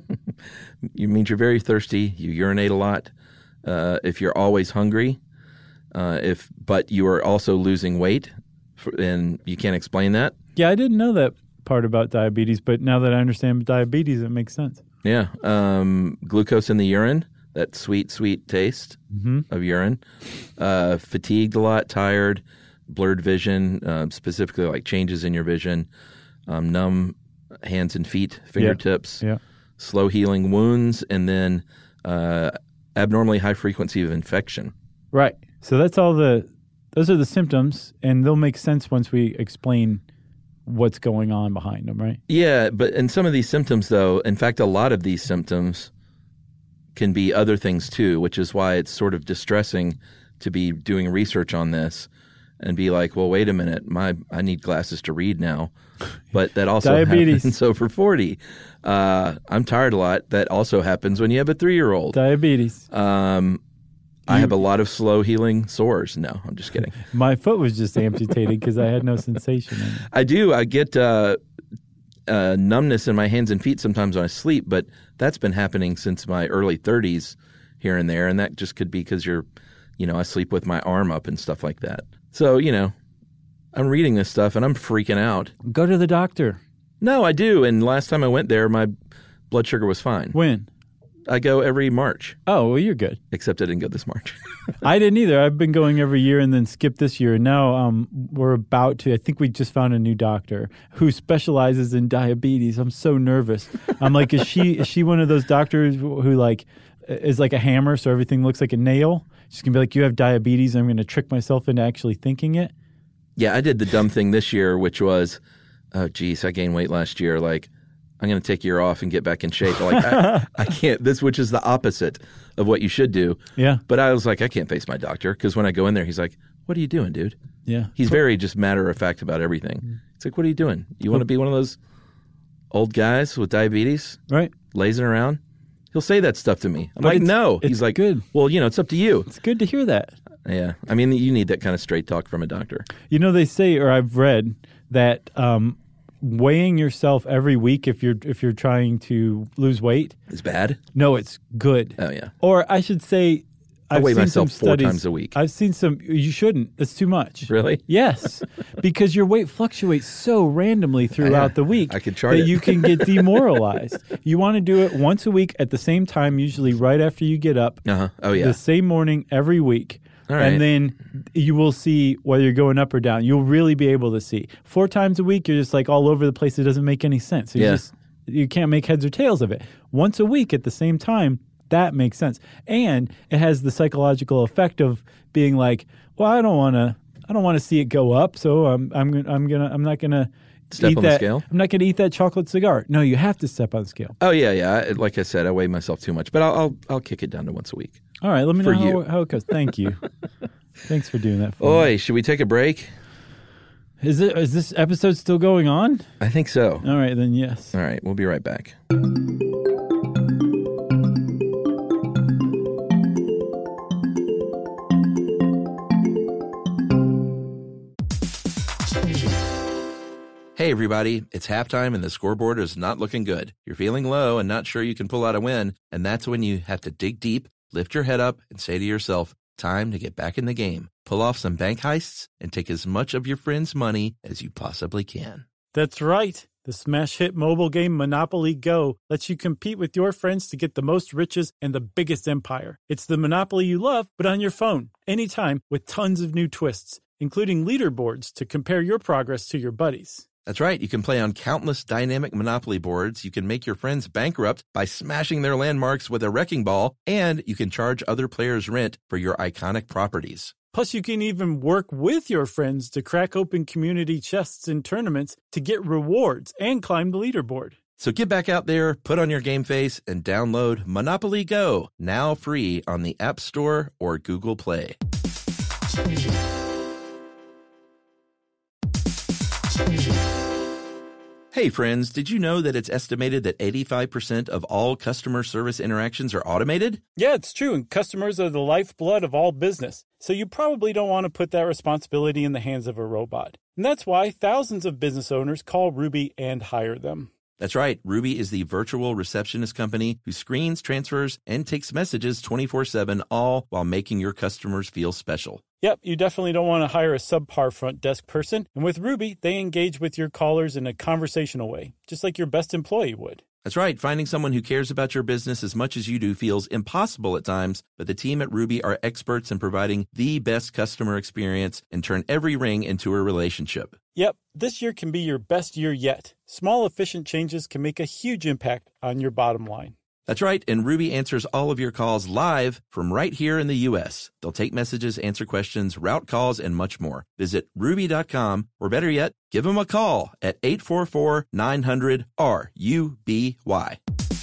You means you're very thirsty, you urinate a lot, uh, if you're always hungry, uh, if but you are also losing weight, for, and you can't explain that. Yeah, I didn't know that part about diabetes, but now that I understand diabetes, it makes sense. Yeah, um, glucose in the urine, that sweet, sweet taste Mm-hmm. of urine. Uh, fatigued a lot, tired, blurred vision, uh, specifically like changes in your vision, um, numb hands and feet, fingertips, Yeah. slow healing wounds, and then uh, abnormally high frequency of infection. Right. So that's all the, those are the symptoms, and they'll make sense once we explain what's going on behind them, right? Yeah, but in some of these symptoms, though, in fact, a lot of these symptoms can be other things too, which is why it's sort of distressing to be doing research on this and be like, well, wait a minute, my I need glasses to read now. But that also Diabetes. happens over forty. Uh, I'm tired a lot. That also happens when you have a three-year-old. Diabetes. Um, I have a lot of slow healing sores. No, I'm just kidding. My foot was just amputated because I had no sensation in it. I do. I get uh, uh, numbness in my hands and feet sometimes when I sleep, but that's been happening since my early thirties here and there, and that just could be because you're, you know, I sleep with my arm up and stuff like that. So, you know, I'm reading this stuff and I'm freaking out. Go to the doctor. No, I do, and last time I went there, my blood sugar was fine. When? I go every March, Oh, well, you're good. except I didn't go this March. I didn't either. I've been going every year and then skipped this year. And now um, we're about to, I think we just found a new doctor who specializes in diabetes. I'm so nervous. I'm like, is she is she one of those doctors who like is like a hammer so everything looks like a nail? She's going to be like, you have diabetes. And I'm going to trick myself into actually thinking it. Yeah, I did the dumb thing this year, which was, oh, geez, I gained weight last year. Like, I'm going to take a year off and get back in shape. Like, I, I can't, this, which is the opposite of what you should do. Yeah. But I was like, I can't face my doctor because when I go in there, he's like, what are you doing, dude? Yeah. He's very just matter of fact about everything. It's like, what are you doing? You want to be one of those old guys with diabetes? Right. Lazing around? He'll say that stuff to me. I'm But like, it's- no. it's He's like, good. well, you know, it's up to you. It's good to hear that. Yeah. I mean, you need that kind of straight talk from a doctor. You know, they say, or I've read, that um, weighing yourself every week if you're if you're trying to lose weight, It's bad. no, it's good. Oh, yeah. Or I should say, I I've weigh seen myself some four studies, times a week. I've seen some. You shouldn't. That's too much. Really? Yes, because your weight fluctuates so randomly throughout Yeah, the week I could chart that it. you can get demoralized. You want to do it once a week at the same time, usually right after you get up. Uh-huh. Oh, yeah. The same morning every week. All right. And then you will see whether you're going up or down. You'll really be able to see. Four times a week, you're just like all over the place. It doesn't make any sense. You Yeah. just you can't make heads or tails of it. Once a week at the same time, that makes sense. And it has the psychological effect of being like, well, I don't want to I don't want to see it go up, so I'm I'm gonna I'm gonna I'm not gonna Step eat on the that, scale? I'm not going to eat that chocolate cigar. No, you have to step on the scale. Oh, yeah, yeah. I, like I said, I weigh myself too much, but I'll I'll, I'll kick it down to once a week. All right, let me For know you. how, how it goes. Thank you. Thanks for doing that for me. Oi, should we take a break? Is it is this episode still going on? I think so. All right, then yes. All right, we'll be right back. Hey, everybody, it's halftime and the scoreboard is not looking good. You're feeling low and not sure you can pull out a win, and that's when you have to dig deep, lift your head up, and say to yourself, time to get back in the game. Pull off some bank heists and take as much of your friends' money as you possibly can. That's right. The smash hit mobile game Monopoly Go lets you compete with your friends to get the most riches and the biggest empire. It's the Monopoly you love, but on your phone, anytime, with tons of new twists, including leaderboards to compare your progress to your buddies. That's right. You can play on countless dynamic Monopoly boards. You can make your friends bankrupt by smashing their landmarks with a wrecking ball, and you can charge other players rent for your iconic properties. Plus, you can even work with your friends to crack open community chests in tournaments to get rewards and climb the leaderboard. So get back out there, put on your game face, and download Monopoly Go, now free on the App Store or Google Play. Hey friends, did you know that it's estimated that eighty-five percent of all customer service interactions are automated? Yeah, it's true, and customers are the lifeblood of all business. So you probably don't want to put that responsibility in the hands of a robot. And that's why thousands of business owners call Ruby and hire them. That's right. Ruby is the virtual receptionist company who screens, transfers, and takes messages twenty-four seven, all while making your customers feel special. Yep, you definitely don't want to hire a subpar front desk person. And with Ruby, they engage with your callers in a conversational way, just like your best employee would. That's right. Finding someone who cares about your business as much as you do feels impossible at times, but the team at Ruby are experts in providing the best customer experience and turn every ring into a relationship. Yep, this year can be your best year yet. Small, efficient changes can make a huge impact on your bottom line. That's right, and Ruby answers all of your calls live from right here in the U S. They'll take messages, answer questions, route calls, and much more. Visit ruby dot com, or better yet, give them a call at eight four four, nine hundred, R U B Y.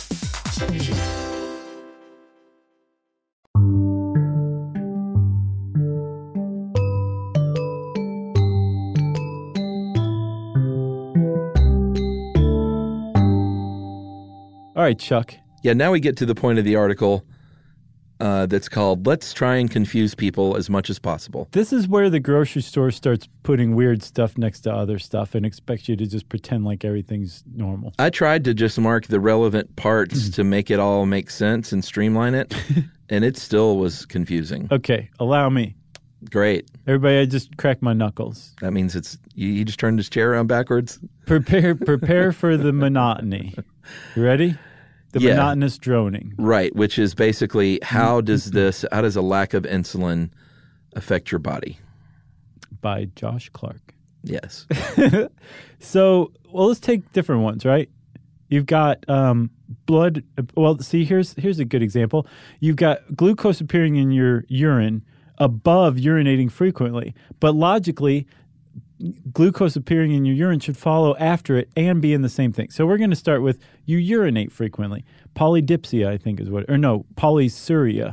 All right, Chuck. Yeah, now we get to the point of the article uh, that's called Let's Try and Confuse People as Much as Possible. This is where the grocery store starts putting weird stuff next to other stuff and expects you to just pretend like everything's normal. I tried to just mark the relevant parts to make it all make sense and streamline it, and it still was confusing. Okay, allow me. Great. Everybody, I just cracked my knuckles. That means it's you, you just turned his chair around backwards? Prepare prepare for the monotony. You ready? The Yeah. monotonous droning. Right, which is basically how does this, how does a lack of insulin affect your body? By Josh Clark. Yes. So, well, let's take different ones, right? You've got um, blood. Well, see, here's here's a good example. You've got glucose appearing in your urine above urinating frequently, but logically, glucose appearing in your urine should follow after it and be in the same thing. So we're going to start with you urinate frequently. Polydipsia, I think is what, or no, polyuria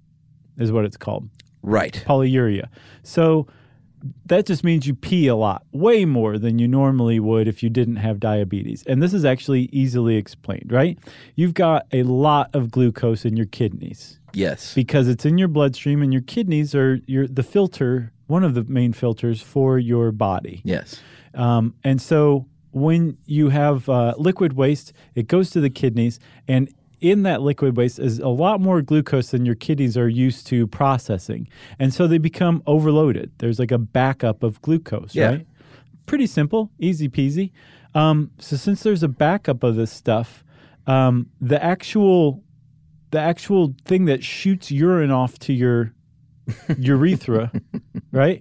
is what it's called. Right. Polyuria. So that just means you pee a lot, way more than you normally would if you didn't have diabetes. And this is actually easily explained, right? You've got a lot of glucose in your kidneys. Yes. Because it's in your bloodstream, and your kidneys are your the filter, one of the main filters for your body. Yes. Um, and so when you have uh, liquid waste, it goes to the kidneys, and in that liquid waste is a lot more glucose than your kidneys are used to processing. And so they become overloaded. There's like a backup of glucose, yeah. right? Pretty simple, easy peasy. Um, so since there's a backup of this stuff, um, the actual the actual thing that shoots urine off to your urethra, right?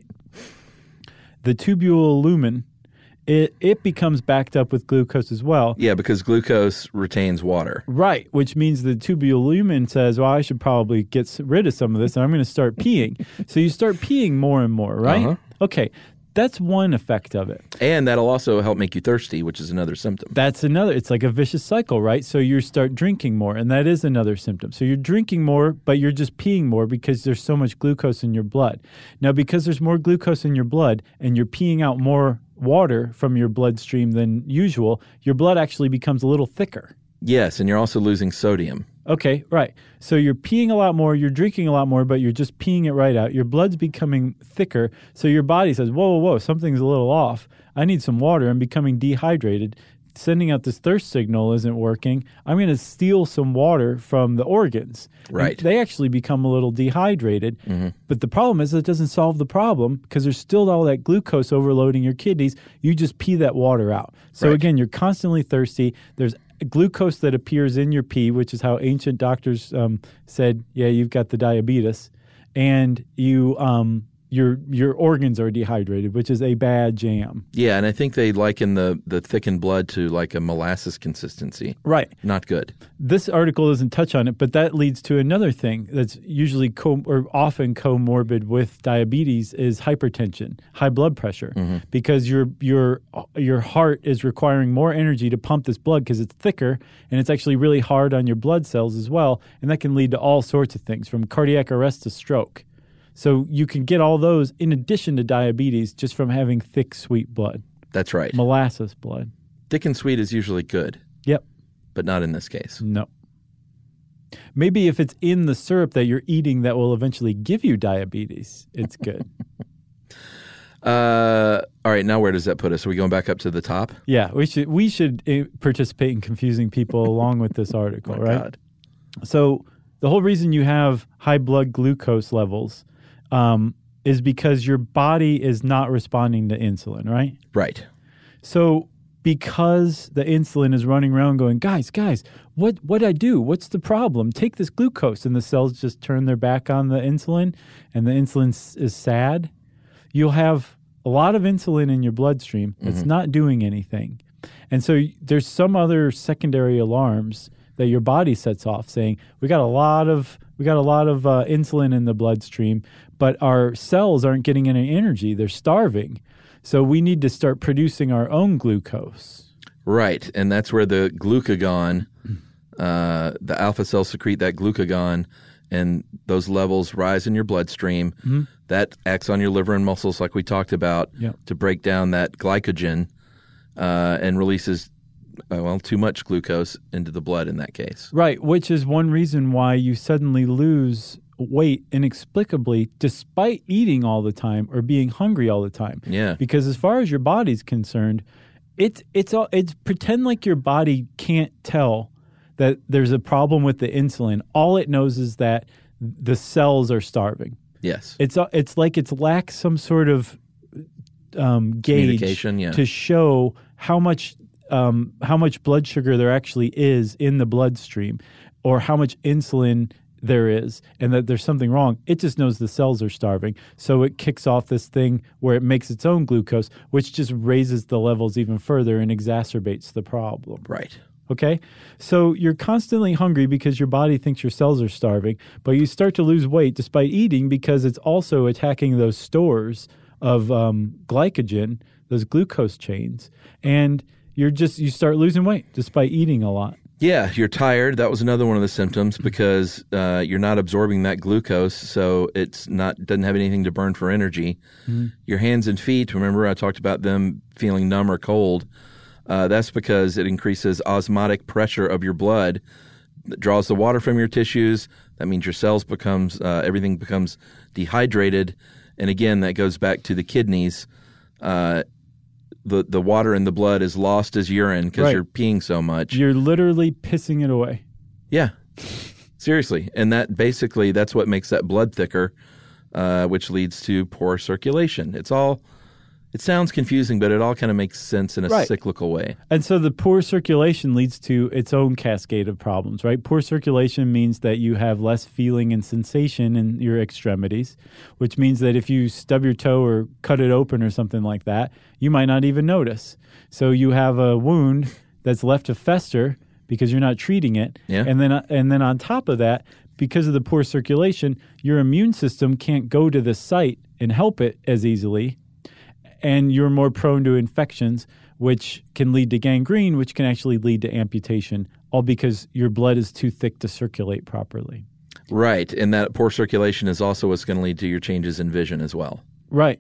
The tubule lumen, It it becomes backed up with glucose as well. Yeah, because glucose retains water. Right, which means the tubule lumen says, well, I should probably get rid of some of this, and I'm going to start peeing. So you start peeing more and more, right? Uh-huh. Okay, that's one effect of it. And that'll also help make you thirsty, which is another symptom. That's another. It's like a vicious cycle, right? So you start drinking more, and that is another symptom. So you're drinking more, but you're just peeing more because there's so much glucose in your blood. Now, because there's more glucose in your blood, and you're peeing out more water from your bloodstream than usual, your blood actually becomes a little thicker. Yes, and you're also losing sodium. Okay, right. So you're peeing a lot more, you're drinking a lot more, but you're just peeing it right out. Your blood's becoming thicker, so your body says, whoa, whoa, whoa, something's a little off. I need some water. I'm becoming dehydrated. Sending out this thirst signal isn't working. I'm going to steal some water from the organs. Right. And they actually become a little dehydrated. Mm-hmm. But the problem is it doesn't solve the problem because there's still all that glucose overloading your kidneys. You just pee that water out. So right. again, you're constantly thirsty. There's glucose that appears in your pee, which is how ancient doctors um, said, yeah, you've got the diabetes. And you... Um, Your your organs are dehydrated, which is a bad jam. Yeah, and I think they liken the, the thickened blood to like a molasses consistency. Right. Not good. This article doesn't touch on it, but that leads to another thing that's usually co- or often comorbid with diabetes is hypertension, high blood pressure, mm-hmm. because your your your heart is requiring more energy to pump this blood because it's thicker, and it's actually really hard on your blood cells as well, and that can lead to all sorts of things, from cardiac arrest to stroke. So you can get all those in addition to diabetes just from having thick, sweet blood. That's right. Molasses blood. Thick and sweet is usually good. Yep. But not in this case. No. Maybe if it's in the syrup that you're eating that will eventually give you diabetes, it's good. uh, all right, now where does that put us? Are we going back up to the top? Yeah, we should we should uh, participate in confusing people along with this article, oh, right? God. So the whole reason you have high blood glucose levels Um, is because your body is not responding to insulin, right? Right. So because the insulin is running around going, guys, guys, what what I do? What's the problem? Take this glucose. And the cells just turn their back on the insulin, and the insulin is sad. You'll have a lot of insulin in your bloodstream that's mm-hmm. not doing anything. And so there's some other secondary alarms that your body sets off saying, we got a lot of we got a lot of uh, insulin in the bloodstream, but our cells aren't getting any energy. They're starving. So we need to start producing our own glucose. Right. And that's where the glucagon, uh, the alpha cells secrete that glucagon, and those levels rise in your bloodstream. Mm-hmm. That acts on your liver and muscles like we talked about yep. to break down that glycogen uh, and releases Uh, well, too much glucose into the blood in that case. Right, which is one reason why you suddenly lose weight inexplicably despite eating all the time or being hungry all the time. Yeah. Because as far as your body's concerned, it's it's all it's pretend like your body can't tell that there's a problem with the insulin. All it knows is that the cells are starving. Yes. It's it's like it's lacks some sort of um, gauge yeah. to show how much Um, how much blood sugar there actually is in the bloodstream or how much insulin there is and that there's something wrong. It just knows the cells are starving. So it kicks off this thing where it makes its own glucose, which just raises the levels even further and exacerbates the problem. Right. Okay? So you're constantly hungry because your body thinks your cells are starving, but you start to lose weight despite eating because it's also attacking those stores of um, glycogen, those glucose chains, and you're just you start losing weight just by eating a lot. Yeah, you're tired. That was another one of the symptoms because uh, you're not absorbing that glucose, so it's not doesn't have anything to burn for energy. Mm-hmm. Your hands and feet, remember I talked about them feeling numb or cold. Uh, that's because it increases osmotic pressure of your blood. It draws the water from your tissues. That means your cells becomes uh, everything becomes dehydrated, and again that goes back to the kidneys. Uh, the the water in the blood is lost as urine because right. you're peeing so much. You're literally pissing it away. Yeah, seriously, and that basically that's what makes that blood thicker, uh, which leads to poor circulation. It's all. It sounds confusing, but it all kind of makes sense in a right. cyclical way. And so the poor circulation leads to its own cascade of problems, right? Poor circulation means that you have less feeling and sensation in your extremities, which means that if you stub your toe or cut it open or something like that, you might not even notice. So you have a wound that's left to fester because you're not treating it. Yeah. And then, and then on top of that, because of the poor circulation, your immune system can't go to the site and help it as easily. And you're more prone to infections, which can lead to gangrene, which can actually lead to amputation, all because your blood is too thick to circulate properly. Right. And that poor circulation is also what's going to lead to your changes in vision as well. Right.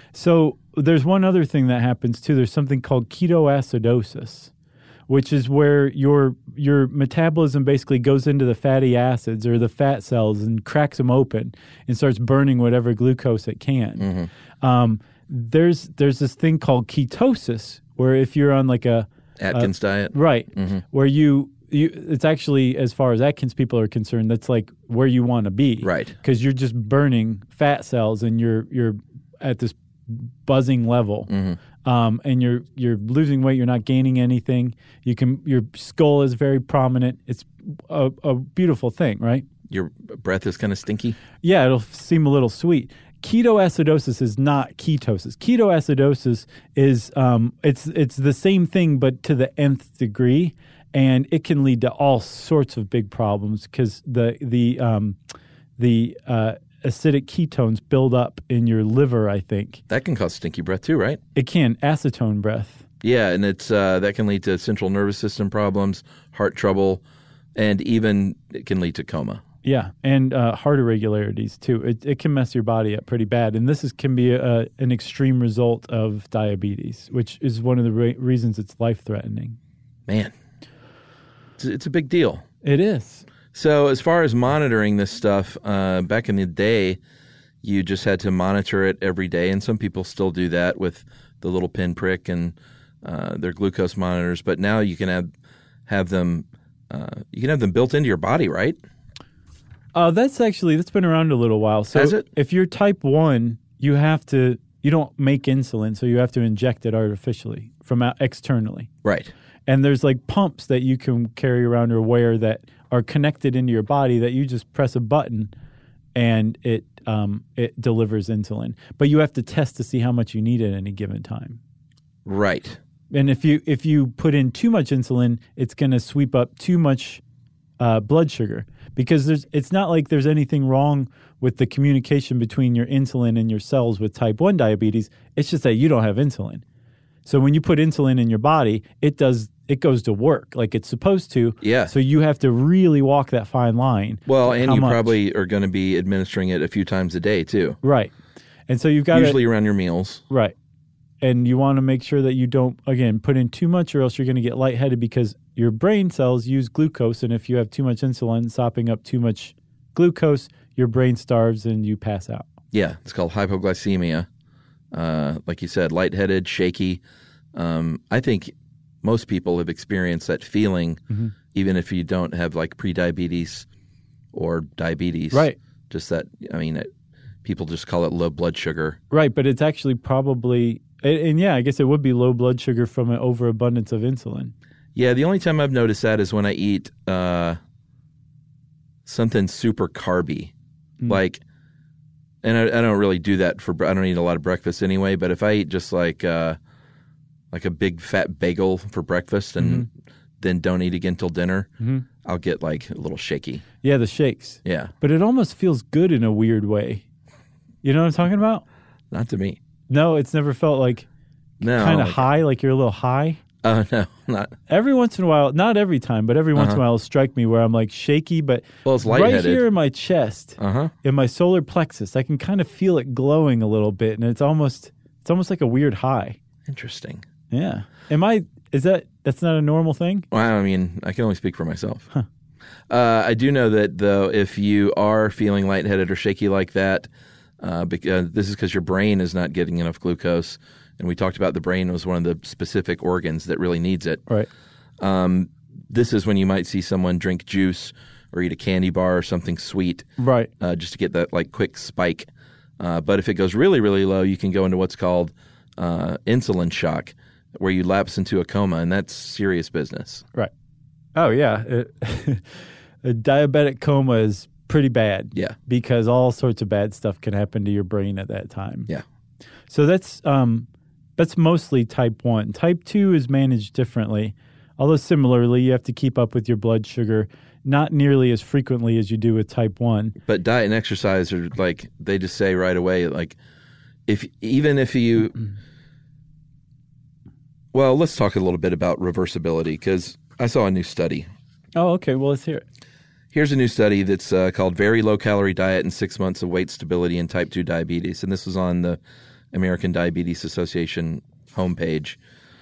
So there's one other thing that happens too. There's something called ketoacidosis, which is where your your metabolism basically goes into the fatty acids or the fat cells and cracks them open and starts burning whatever glucose it can. Mm-hmm. Um, There's there's this thing called ketosis, where if you're on like a Atkins a, diet, right, mm-hmm. where you you it's actually, as far as Atkins people are concerned, that's like where you want to be, right? Because you're just burning fat cells and you're you're at this buzzing level, mm-hmm. um, and you're you're losing weight. You're not gaining anything. You can your skull is very prominent. It's a, a beautiful thing, right? Your breath is kind of stinky. Yeah, it'll seem a little sweet. Ketoacidosis is not ketosis. Ketoacidosis is um, it's it's the same thing, but to the nth degree, and it can lead to all sorts of big problems because the the um, the uh, acidic ketones build up in your liver. I think that can cause stinky breath too, right? It can acetone breath. Yeah, and it's uh, that can lead to central nervous system problems, heart trouble, and even it can lead to coma. Yeah, and uh, heart irregularities too. It it can mess your body up pretty bad, and this is can be a, an extreme result of diabetes, which is one of the re- reasons it's life threatening. Man, it's, it's a big deal. It is. So as far as monitoring this stuff, uh, back in the day, you just had to monitor it every day, and some people still do that with the little pinprick and uh, their glucose monitors. But now you can have have them uh, you can have them built into your body, right? Uh, that's actually, that's been around a little while. So Has it? If you're type one, you have to, you don't make insulin, so you have to inject it artificially from out, externally. Right. And there's like pumps that you can carry around or wear that are connected into your body that you just press a button and it um, it delivers insulin. But you have to test to see how much you need at any given time. Right. And if you if you put in too much insulin, it's going to sweep up too much uh, blood sugar. Because there's, it's not like there's anything wrong with the communication between your insulin and your cells with type one diabetes. It's just that you don't have insulin. So when you put insulin in your body, it does it goes to work like it's supposed to. Yeah. So you have to really walk that fine line. Well, and you much. probably are going to be administering it a few times a day too. Right. And so you've got usually around your meals. Right. And you want to make sure that you don't, again, put in too much or else you're going to get lightheaded because your brain cells use glucose. And if you have too much insulin sopping up too much glucose, your brain starves and you pass out. Yeah, it's called hypoglycemia. Uh, like you said, lightheaded, shaky. Um, I think most people have experienced that feeling, mm-hmm. even if you don't have like prediabetes or diabetes. Right. Just that, I mean, it, people just call it low blood sugar. Right, but it's actually probably... And, and yeah, I guess it would be low blood sugar from an overabundance of insulin. Yeah, the only time I've noticed that is when I eat uh, something super carby. Mm. Like, and I, I don't really do that for, I don't eat a lot of breakfast anyway, but if I eat just like uh, like a big fat bagel for breakfast and mm-hmm. then don't eat again till dinner, mm-hmm. I'll get like a little shaky. Yeah, the shakes. Yeah. But it almost feels good in a weird way. You know what I'm talking about? Not to me. No, it's never felt like No. kind of like- high, like you're a little high. Oh, no, not. Every once in a while, not every time, but every once in a Uh-huh. while it'll strike me where I'm like shaky, but Well, it's right lightheaded. here in my chest, Uh-huh. in my solar plexus, I can kind of feel it glowing a little bit, and it's almost it's almost like a weird high. Interesting. Yeah. Am I, is that, that's not a normal thing? Well, I mean, I can only speak for myself. Huh. Uh, I do know that, though, if you are feeling lightheaded or shaky like that, uh, because this is because your brain is not getting enough glucose. And we talked about the brain was one of the specific organs that really needs it. Right. Um, this is when you might see someone drink juice or eat a candy bar or something sweet, Right. uh, just to get that like quick spike. Uh, but if it goes really, really low, you can go into what's called uh, insulin shock, where you lapse into a coma, and that's serious business. Right. Oh, yeah. It- a diabetic coma is pretty bad. Yeah. Because all sorts of bad stuff can happen to your brain at that time. Yeah. So that's um, that's mostly type one. Type two is managed differently, although similarly, you have to keep up with your blood sugar, not nearly as frequently as you do with type one. But diet and exercise are like, they just say right away, like, if even if you, well, let's talk a little bit about reversibility, because I saw a new study. Oh, okay. Well, let's hear it. Here's a new study that's uh, called Very Low Calorie Diet and Six Months of Weight Stability in Type two Diabetes. And this was on the American Diabetes Association homepage.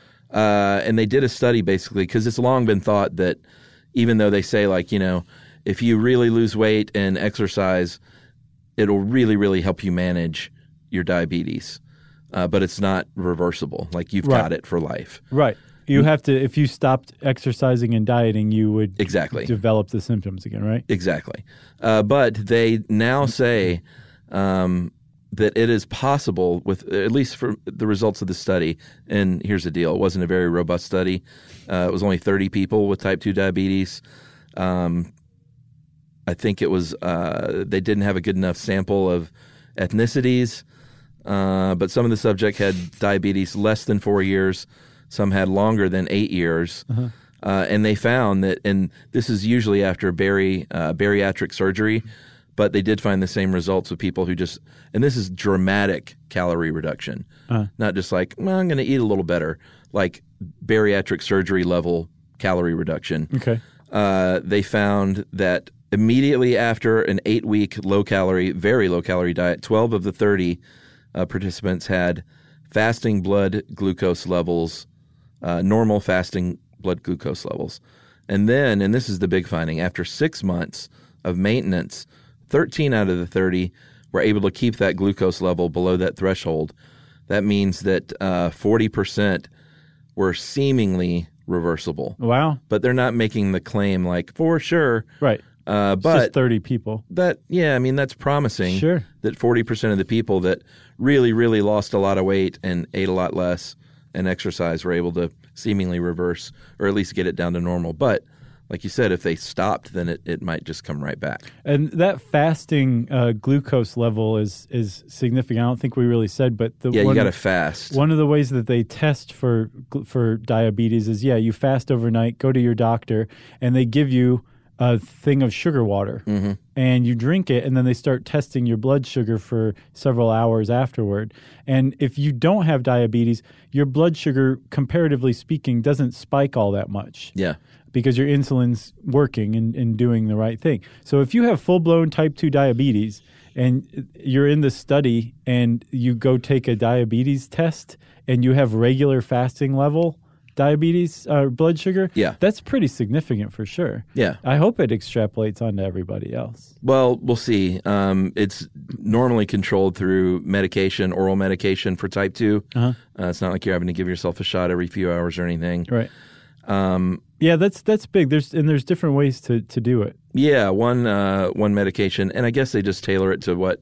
Uh, and they did a study basically because it's long been thought that even though they say, like, you know, if you really lose weight and exercise, it'll really, really help you manage your diabetes. Uh, but it's not reversible. Like, you've Right. got it for life. Right. You have to, if you stopped exercising and dieting, you would Exactly. develop the symptoms again, right? Exactly. Uh, but they now say um, that it is possible, with at least for the results of the study, and here's the deal, it wasn't a very robust study. Uh, it was only thirty people with type two diabetes. Um, I think it was, uh, they didn't have a good enough sample of ethnicities, uh, but some of the subject had diabetes less than four years. Some had longer than eight years. Uh-huh. Uh, and they found that, and this is usually after bari, uh, bariatric surgery, but they did find the same results with people who just, and this is dramatic calorie reduction, Uh-huh. not just like, well, I'm going to eat a little better, like bariatric surgery level calorie reduction. Okay. Uh, they found that immediately after an eight-week low-calorie, very low-calorie diet, twelve of the thirty uh, participants had fasting blood glucose levels, uh, normal fasting blood glucose levels. And then, and this is the big finding, after six months of maintenance, thirteen out of the thirty were able to keep that glucose level below that threshold. That means that uh, forty percent were seemingly reversible. Wow. But they're not making the claim like, for sure. Right. Uh, It's but just thirty people. that, yeah, I mean, that's promising. Sure. That forty percent of the people that really, really lost a lot of weight and ate a lot less and exercise were able to seemingly reverse or at least get it down to normal. But like you said, if they stopped, then it, it might just come right back. And that fasting uh, glucose level is is significant. I don't think we really said, but the Yeah, one, you got to fast. one of the ways that they test for gl- for diabetes is, yeah, you fast overnight, go to your doctor, and they give you a thing of sugar water, Mm-hmm. and you drink it, and then they start testing your blood sugar for several hours afterward. And if you don't have diabetes, your blood sugar, comparatively speaking, doesn't spike all that much. Yeah. Because your insulin's working and, and doing the right thing. So if you have full-blown type two diabetes and you're in the study and you go take a diabetes test and you have regular fasting level diabetes uh, blood sugar, Yeah. that's pretty significant for sure. Yeah. I hope it extrapolates onto everybody else. Well, we'll see. Um, it's normally controlled through medication, oral medication for type two. Uh-huh. Uh, it's not like you're having to give yourself a shot every few hours or anything. Right. Um, Yeah, that's that's big. There's and there's different ways to, to do it. yeah, one uh, one medication, and I guess they just tailor it to what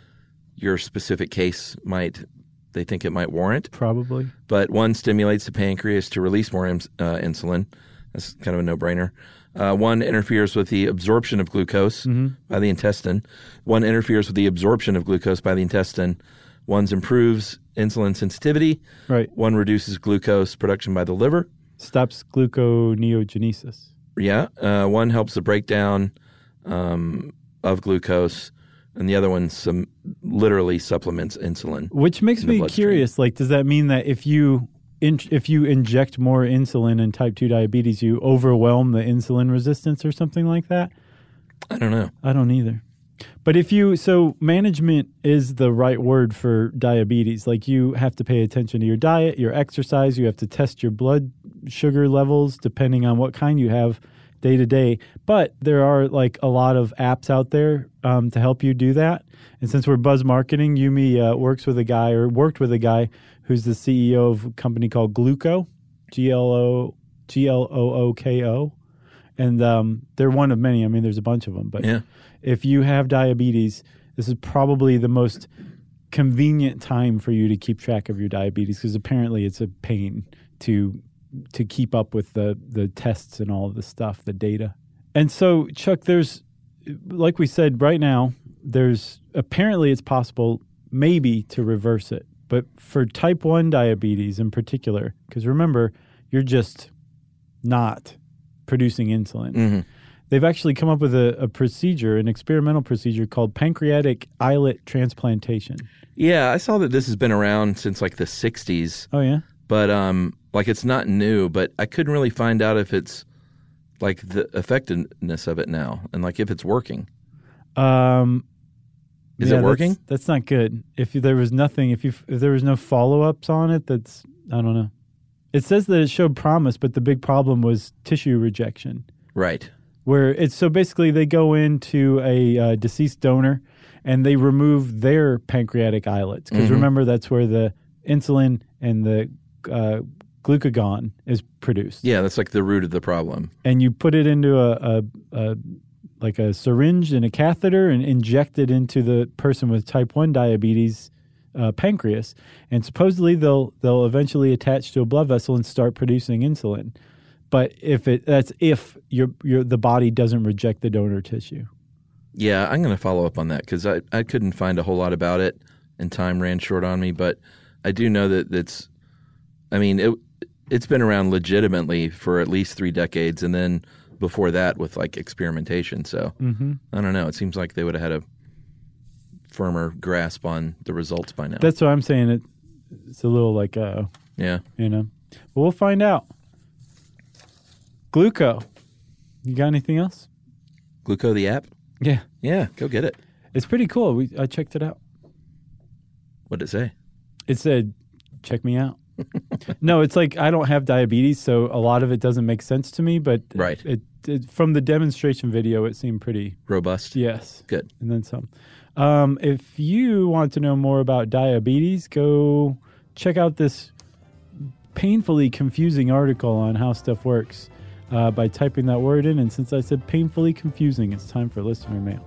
your specific case might, they think it might warrant. Probably. But one stimulates the pancreas to release more ins- uh, insulin. That's kind of a no-brainer. Uh, one interferes with the absorption of glucose Mm-hmm. by the intestine. One interferes with the absorption of glucose by the intestine. One improves insulin sensitivity. Right. One reduces glucose production by the liver. Stops gluconeogenesis. Yeah. Uh, one helps the breakdown um, of glucose. And the other one some literally supplements insulin. Which makes in the me bloodstream. curious. Like, does that mean that if you in, if you inject more insulin in type two diabetes, you overwhelm the insulin resistance or something like that? I don't know. I don't either. But if you, so management is the right word for diabetes. Like, you have to pay attention to your diet, your exercise. You have to test your blood sugar levels depending on what kind you have day to day. But there are like a lot of apps out there um, to help you do that. And since we're Buzz Marketing, Yumi uh, works with a guy or worked with a guy who's the C E O of a company called Gluco, G L O G L O O K O. And um, they're one of many. I mean, there's a bunch of them. But Yeah. if you have diabetes, this is probably the most convenient time for you to keep track of your diabetes, because apparently it's a pain to to keep up with the the tests and all of the stuff, the data. And so, Chuck, there's, like we said, right now, there's apparently it's possible maybe to reverse it. But for type one diabetes in particular, because remember, you're just not producing insulin. Mm-hmm. They've actually come up with a, a procedure, an experimental procedure called pancreatic islet transplantation. Yeah, I saw that this has been around since like the sixties, Oh, yeah? but um, like it's not new. But I couldn't really find out if it's like the effectiveness of it now, and like if it's working. Um, Is yeah, it working? That's, that's not good. If there was nothing, if you if there was no follow-ups on it, that's, I don't know. It says that it showed promise, but the big problem was tissue rejection. Right. Where it's, so basically they go into a uh, deceased donor and they remove their pancreatic islets. Because Mhm. remember, that's where the insulin and the uh, glucagon is produced. Yeah, that's like the root of the problem. And you put it into a, a, a like a syringe and a catheter and inject it into the person with type one diabetes uh, pancreas. And supposedly they'll they'll eventually attach to a blood vessel and start producing insulin. But if it that's if your your the body doesn't reject the donor tissue. Yeah, I'm going to follow up on that because I, I couldn't find a whole lot about it and time ran short on me. But I do know that it's, I mean, it, it's been around legitimately for at least three decades. And then before that with like experimentation. So Mm-hmm. I don't know. It seems like they would have had a firmer grasp on the results by now. That's what I'm saying. It, it's a little like, uh, yeah. you know. But we'll find out. Gluco. You got anything else? Gluco, the app? Yeah. Yeah, go get it. It's pretty cool. We I checked it out. What did it say? It said, check me out. No, it's like I don't have diabetes, so a lot of it doesn't make sense to me. But Right. it, it, from the demonstration video, it seemed pretty, Robust? yes. Good. And then some. Um, if you want to know more about diabetes, go check out this painfully confusing article on How Stuff Works uh, by typing that word in. And since I said painfully confusing, it's time for listener mail.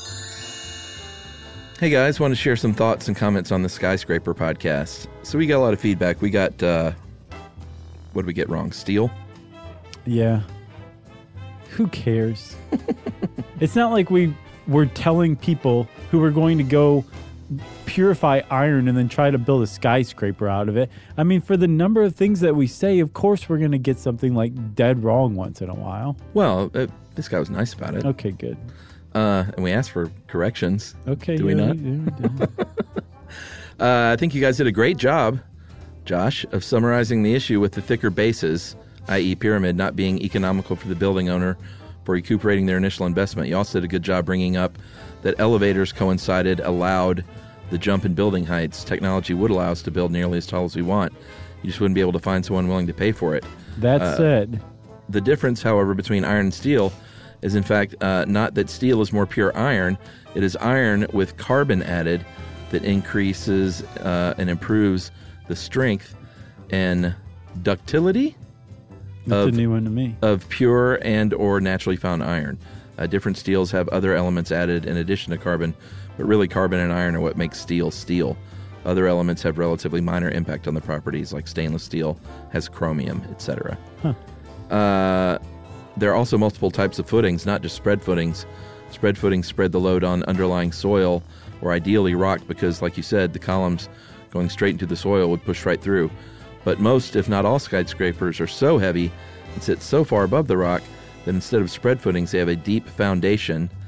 Hey guys, want to share some thoughts and comments on the Skyscraper podcast. So we got a lot of feedback. We got, uh, what did we get wrong? Steel? Yeah. Who cares? It's not like we were telling people who were going to go purify iron and then try to build a skyscraper out of it. I mean, for the number of things that we say, of course we're going to get something like dead wrong once in a while. Well, uh, this guy was nice about it. Okay, good. Uh, and we asked for corrections. Okay. Do we yeah, not? yeah, yeah. Uh, I think you guys did a great job, Josh, of summarizing the issue with the thicker bases, that is pyramid, not being economical for the building owner for recuperating their initial investment. You also did a good job bringing up that elevators coincided, allowed the jump in building heights. Technology would allow us to build nearly as tall as we want. You just wouldn't be able to find someone willing to pay for it. That Uh, said, The difference, however, between iron and steel is, in fact, uh, not that steel is more pure iron. It is iron with carbon added that increases uh, and improves the strength and ductility that's of, a new one to me. of pure and or naturally found iron. Uh, different steels have other elements added in addition to carbon, but really carbon and iron are what makes steel steel. Other elements have relatively minor impact on the properties, like stainless steel has chromium, et cetera. Huh. Uh, there are also multiple types of footings, not just spread footings. Spread footings spread the load on underlying soil, or ideally rock, because, like you said, the columns going straight into the soil would push right through. But most, if not all, skyscrapers are so heavy and sit so far above the rock that instead of spread footings, they have a deep foundation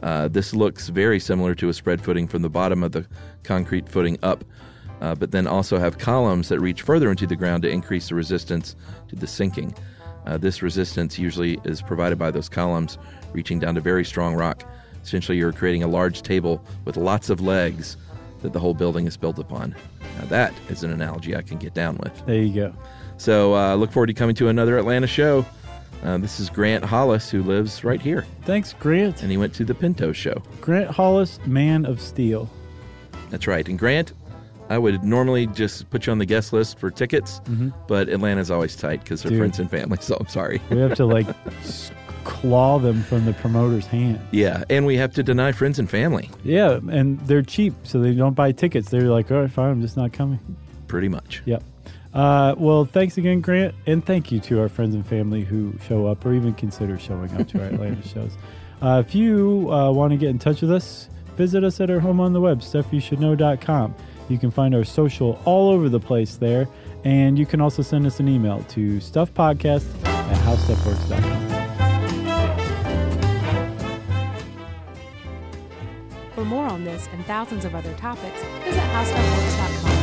Uh, this looks very similar to a spread footing from the bottom of the concrete footing up, uh, but then also have columns that reach further into the ground to increase the resistance to the sinking. Uh, this resistance usually is provided by those columns reaching down to very strong rock. Essentially, you're creating a large table with lots of legs that the whole building is built upon. Now that is an analogy I can get down with. There you go. So uh, look forward to coming to another Atlanta show. Uh, this is Grant Hollis, who lives right here. Thanks, Grant. And he went to the Pinto show. Grant Hollis, Man of Steel. That's right. And Grant, I would normally just put you on the guest list for tickets, mm-hmm. but Atlanta's always tight because they're Dude. friends and family, so I'm sorry. We have to, like, claw them from the promoter's hand. Yeah, and we have to deny friends and family. Yeah, and they're cheap, so they don't buy tickets. They're like, all right, fine, I'm just not coming. Pretty much. Yep. Uh, well, thanks again, Grant, and thank you to our friends and family who show up or even consider showing up to our Atlanta shows. Uh, if you uh, want to get in touch with us, visit us at our home on the web, stuff you should know dot com. You can find our social all over the place there, and you can also send us an email to stuffpodcast at how stuff works dot com. For more on this and thousands of other topics, visit how stuff works dot com.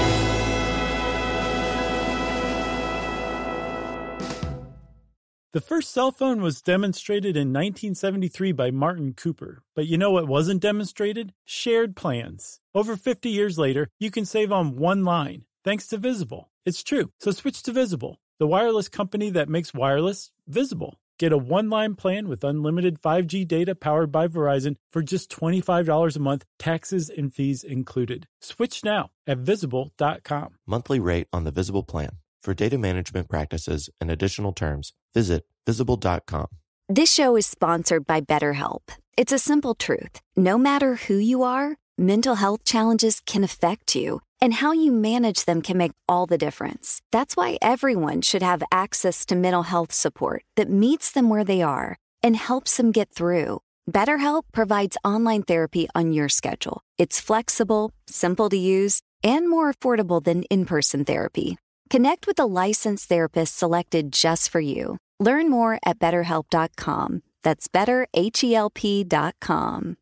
The first cell phone was demonstrated in nineteen seventy-three by Martin Cooper. But you know what wasn't demonstrated? Shared plans. Over fifty years later, you can save on one line, thanks to Visible. It's true. So switch to Visible, the wireless company that makes wireless visible. Get a one-line plan with unlimited five G data powered by Verizon for just twenty-five dollars a month, taxes and fees included. Switch now at visible dot com. Monthly rate on the Visible plan. For data management practices and additional terms, visit visible dot com. This show is sponsored by BetterHelp. It's a simple truth. No matter who you are, mental health challenges can affect you, and how you manage them can make all the difference. That's why everyone should have access to mental health support that meets them where they are and helps them get through. BetterHelp provides online therapy on your schedule. It's flexible, simple to use, and more affordable than in-person therapy. Connect with a licensed therapist selected just for you. Learn more at better help dot com. That's better H E L P dot com.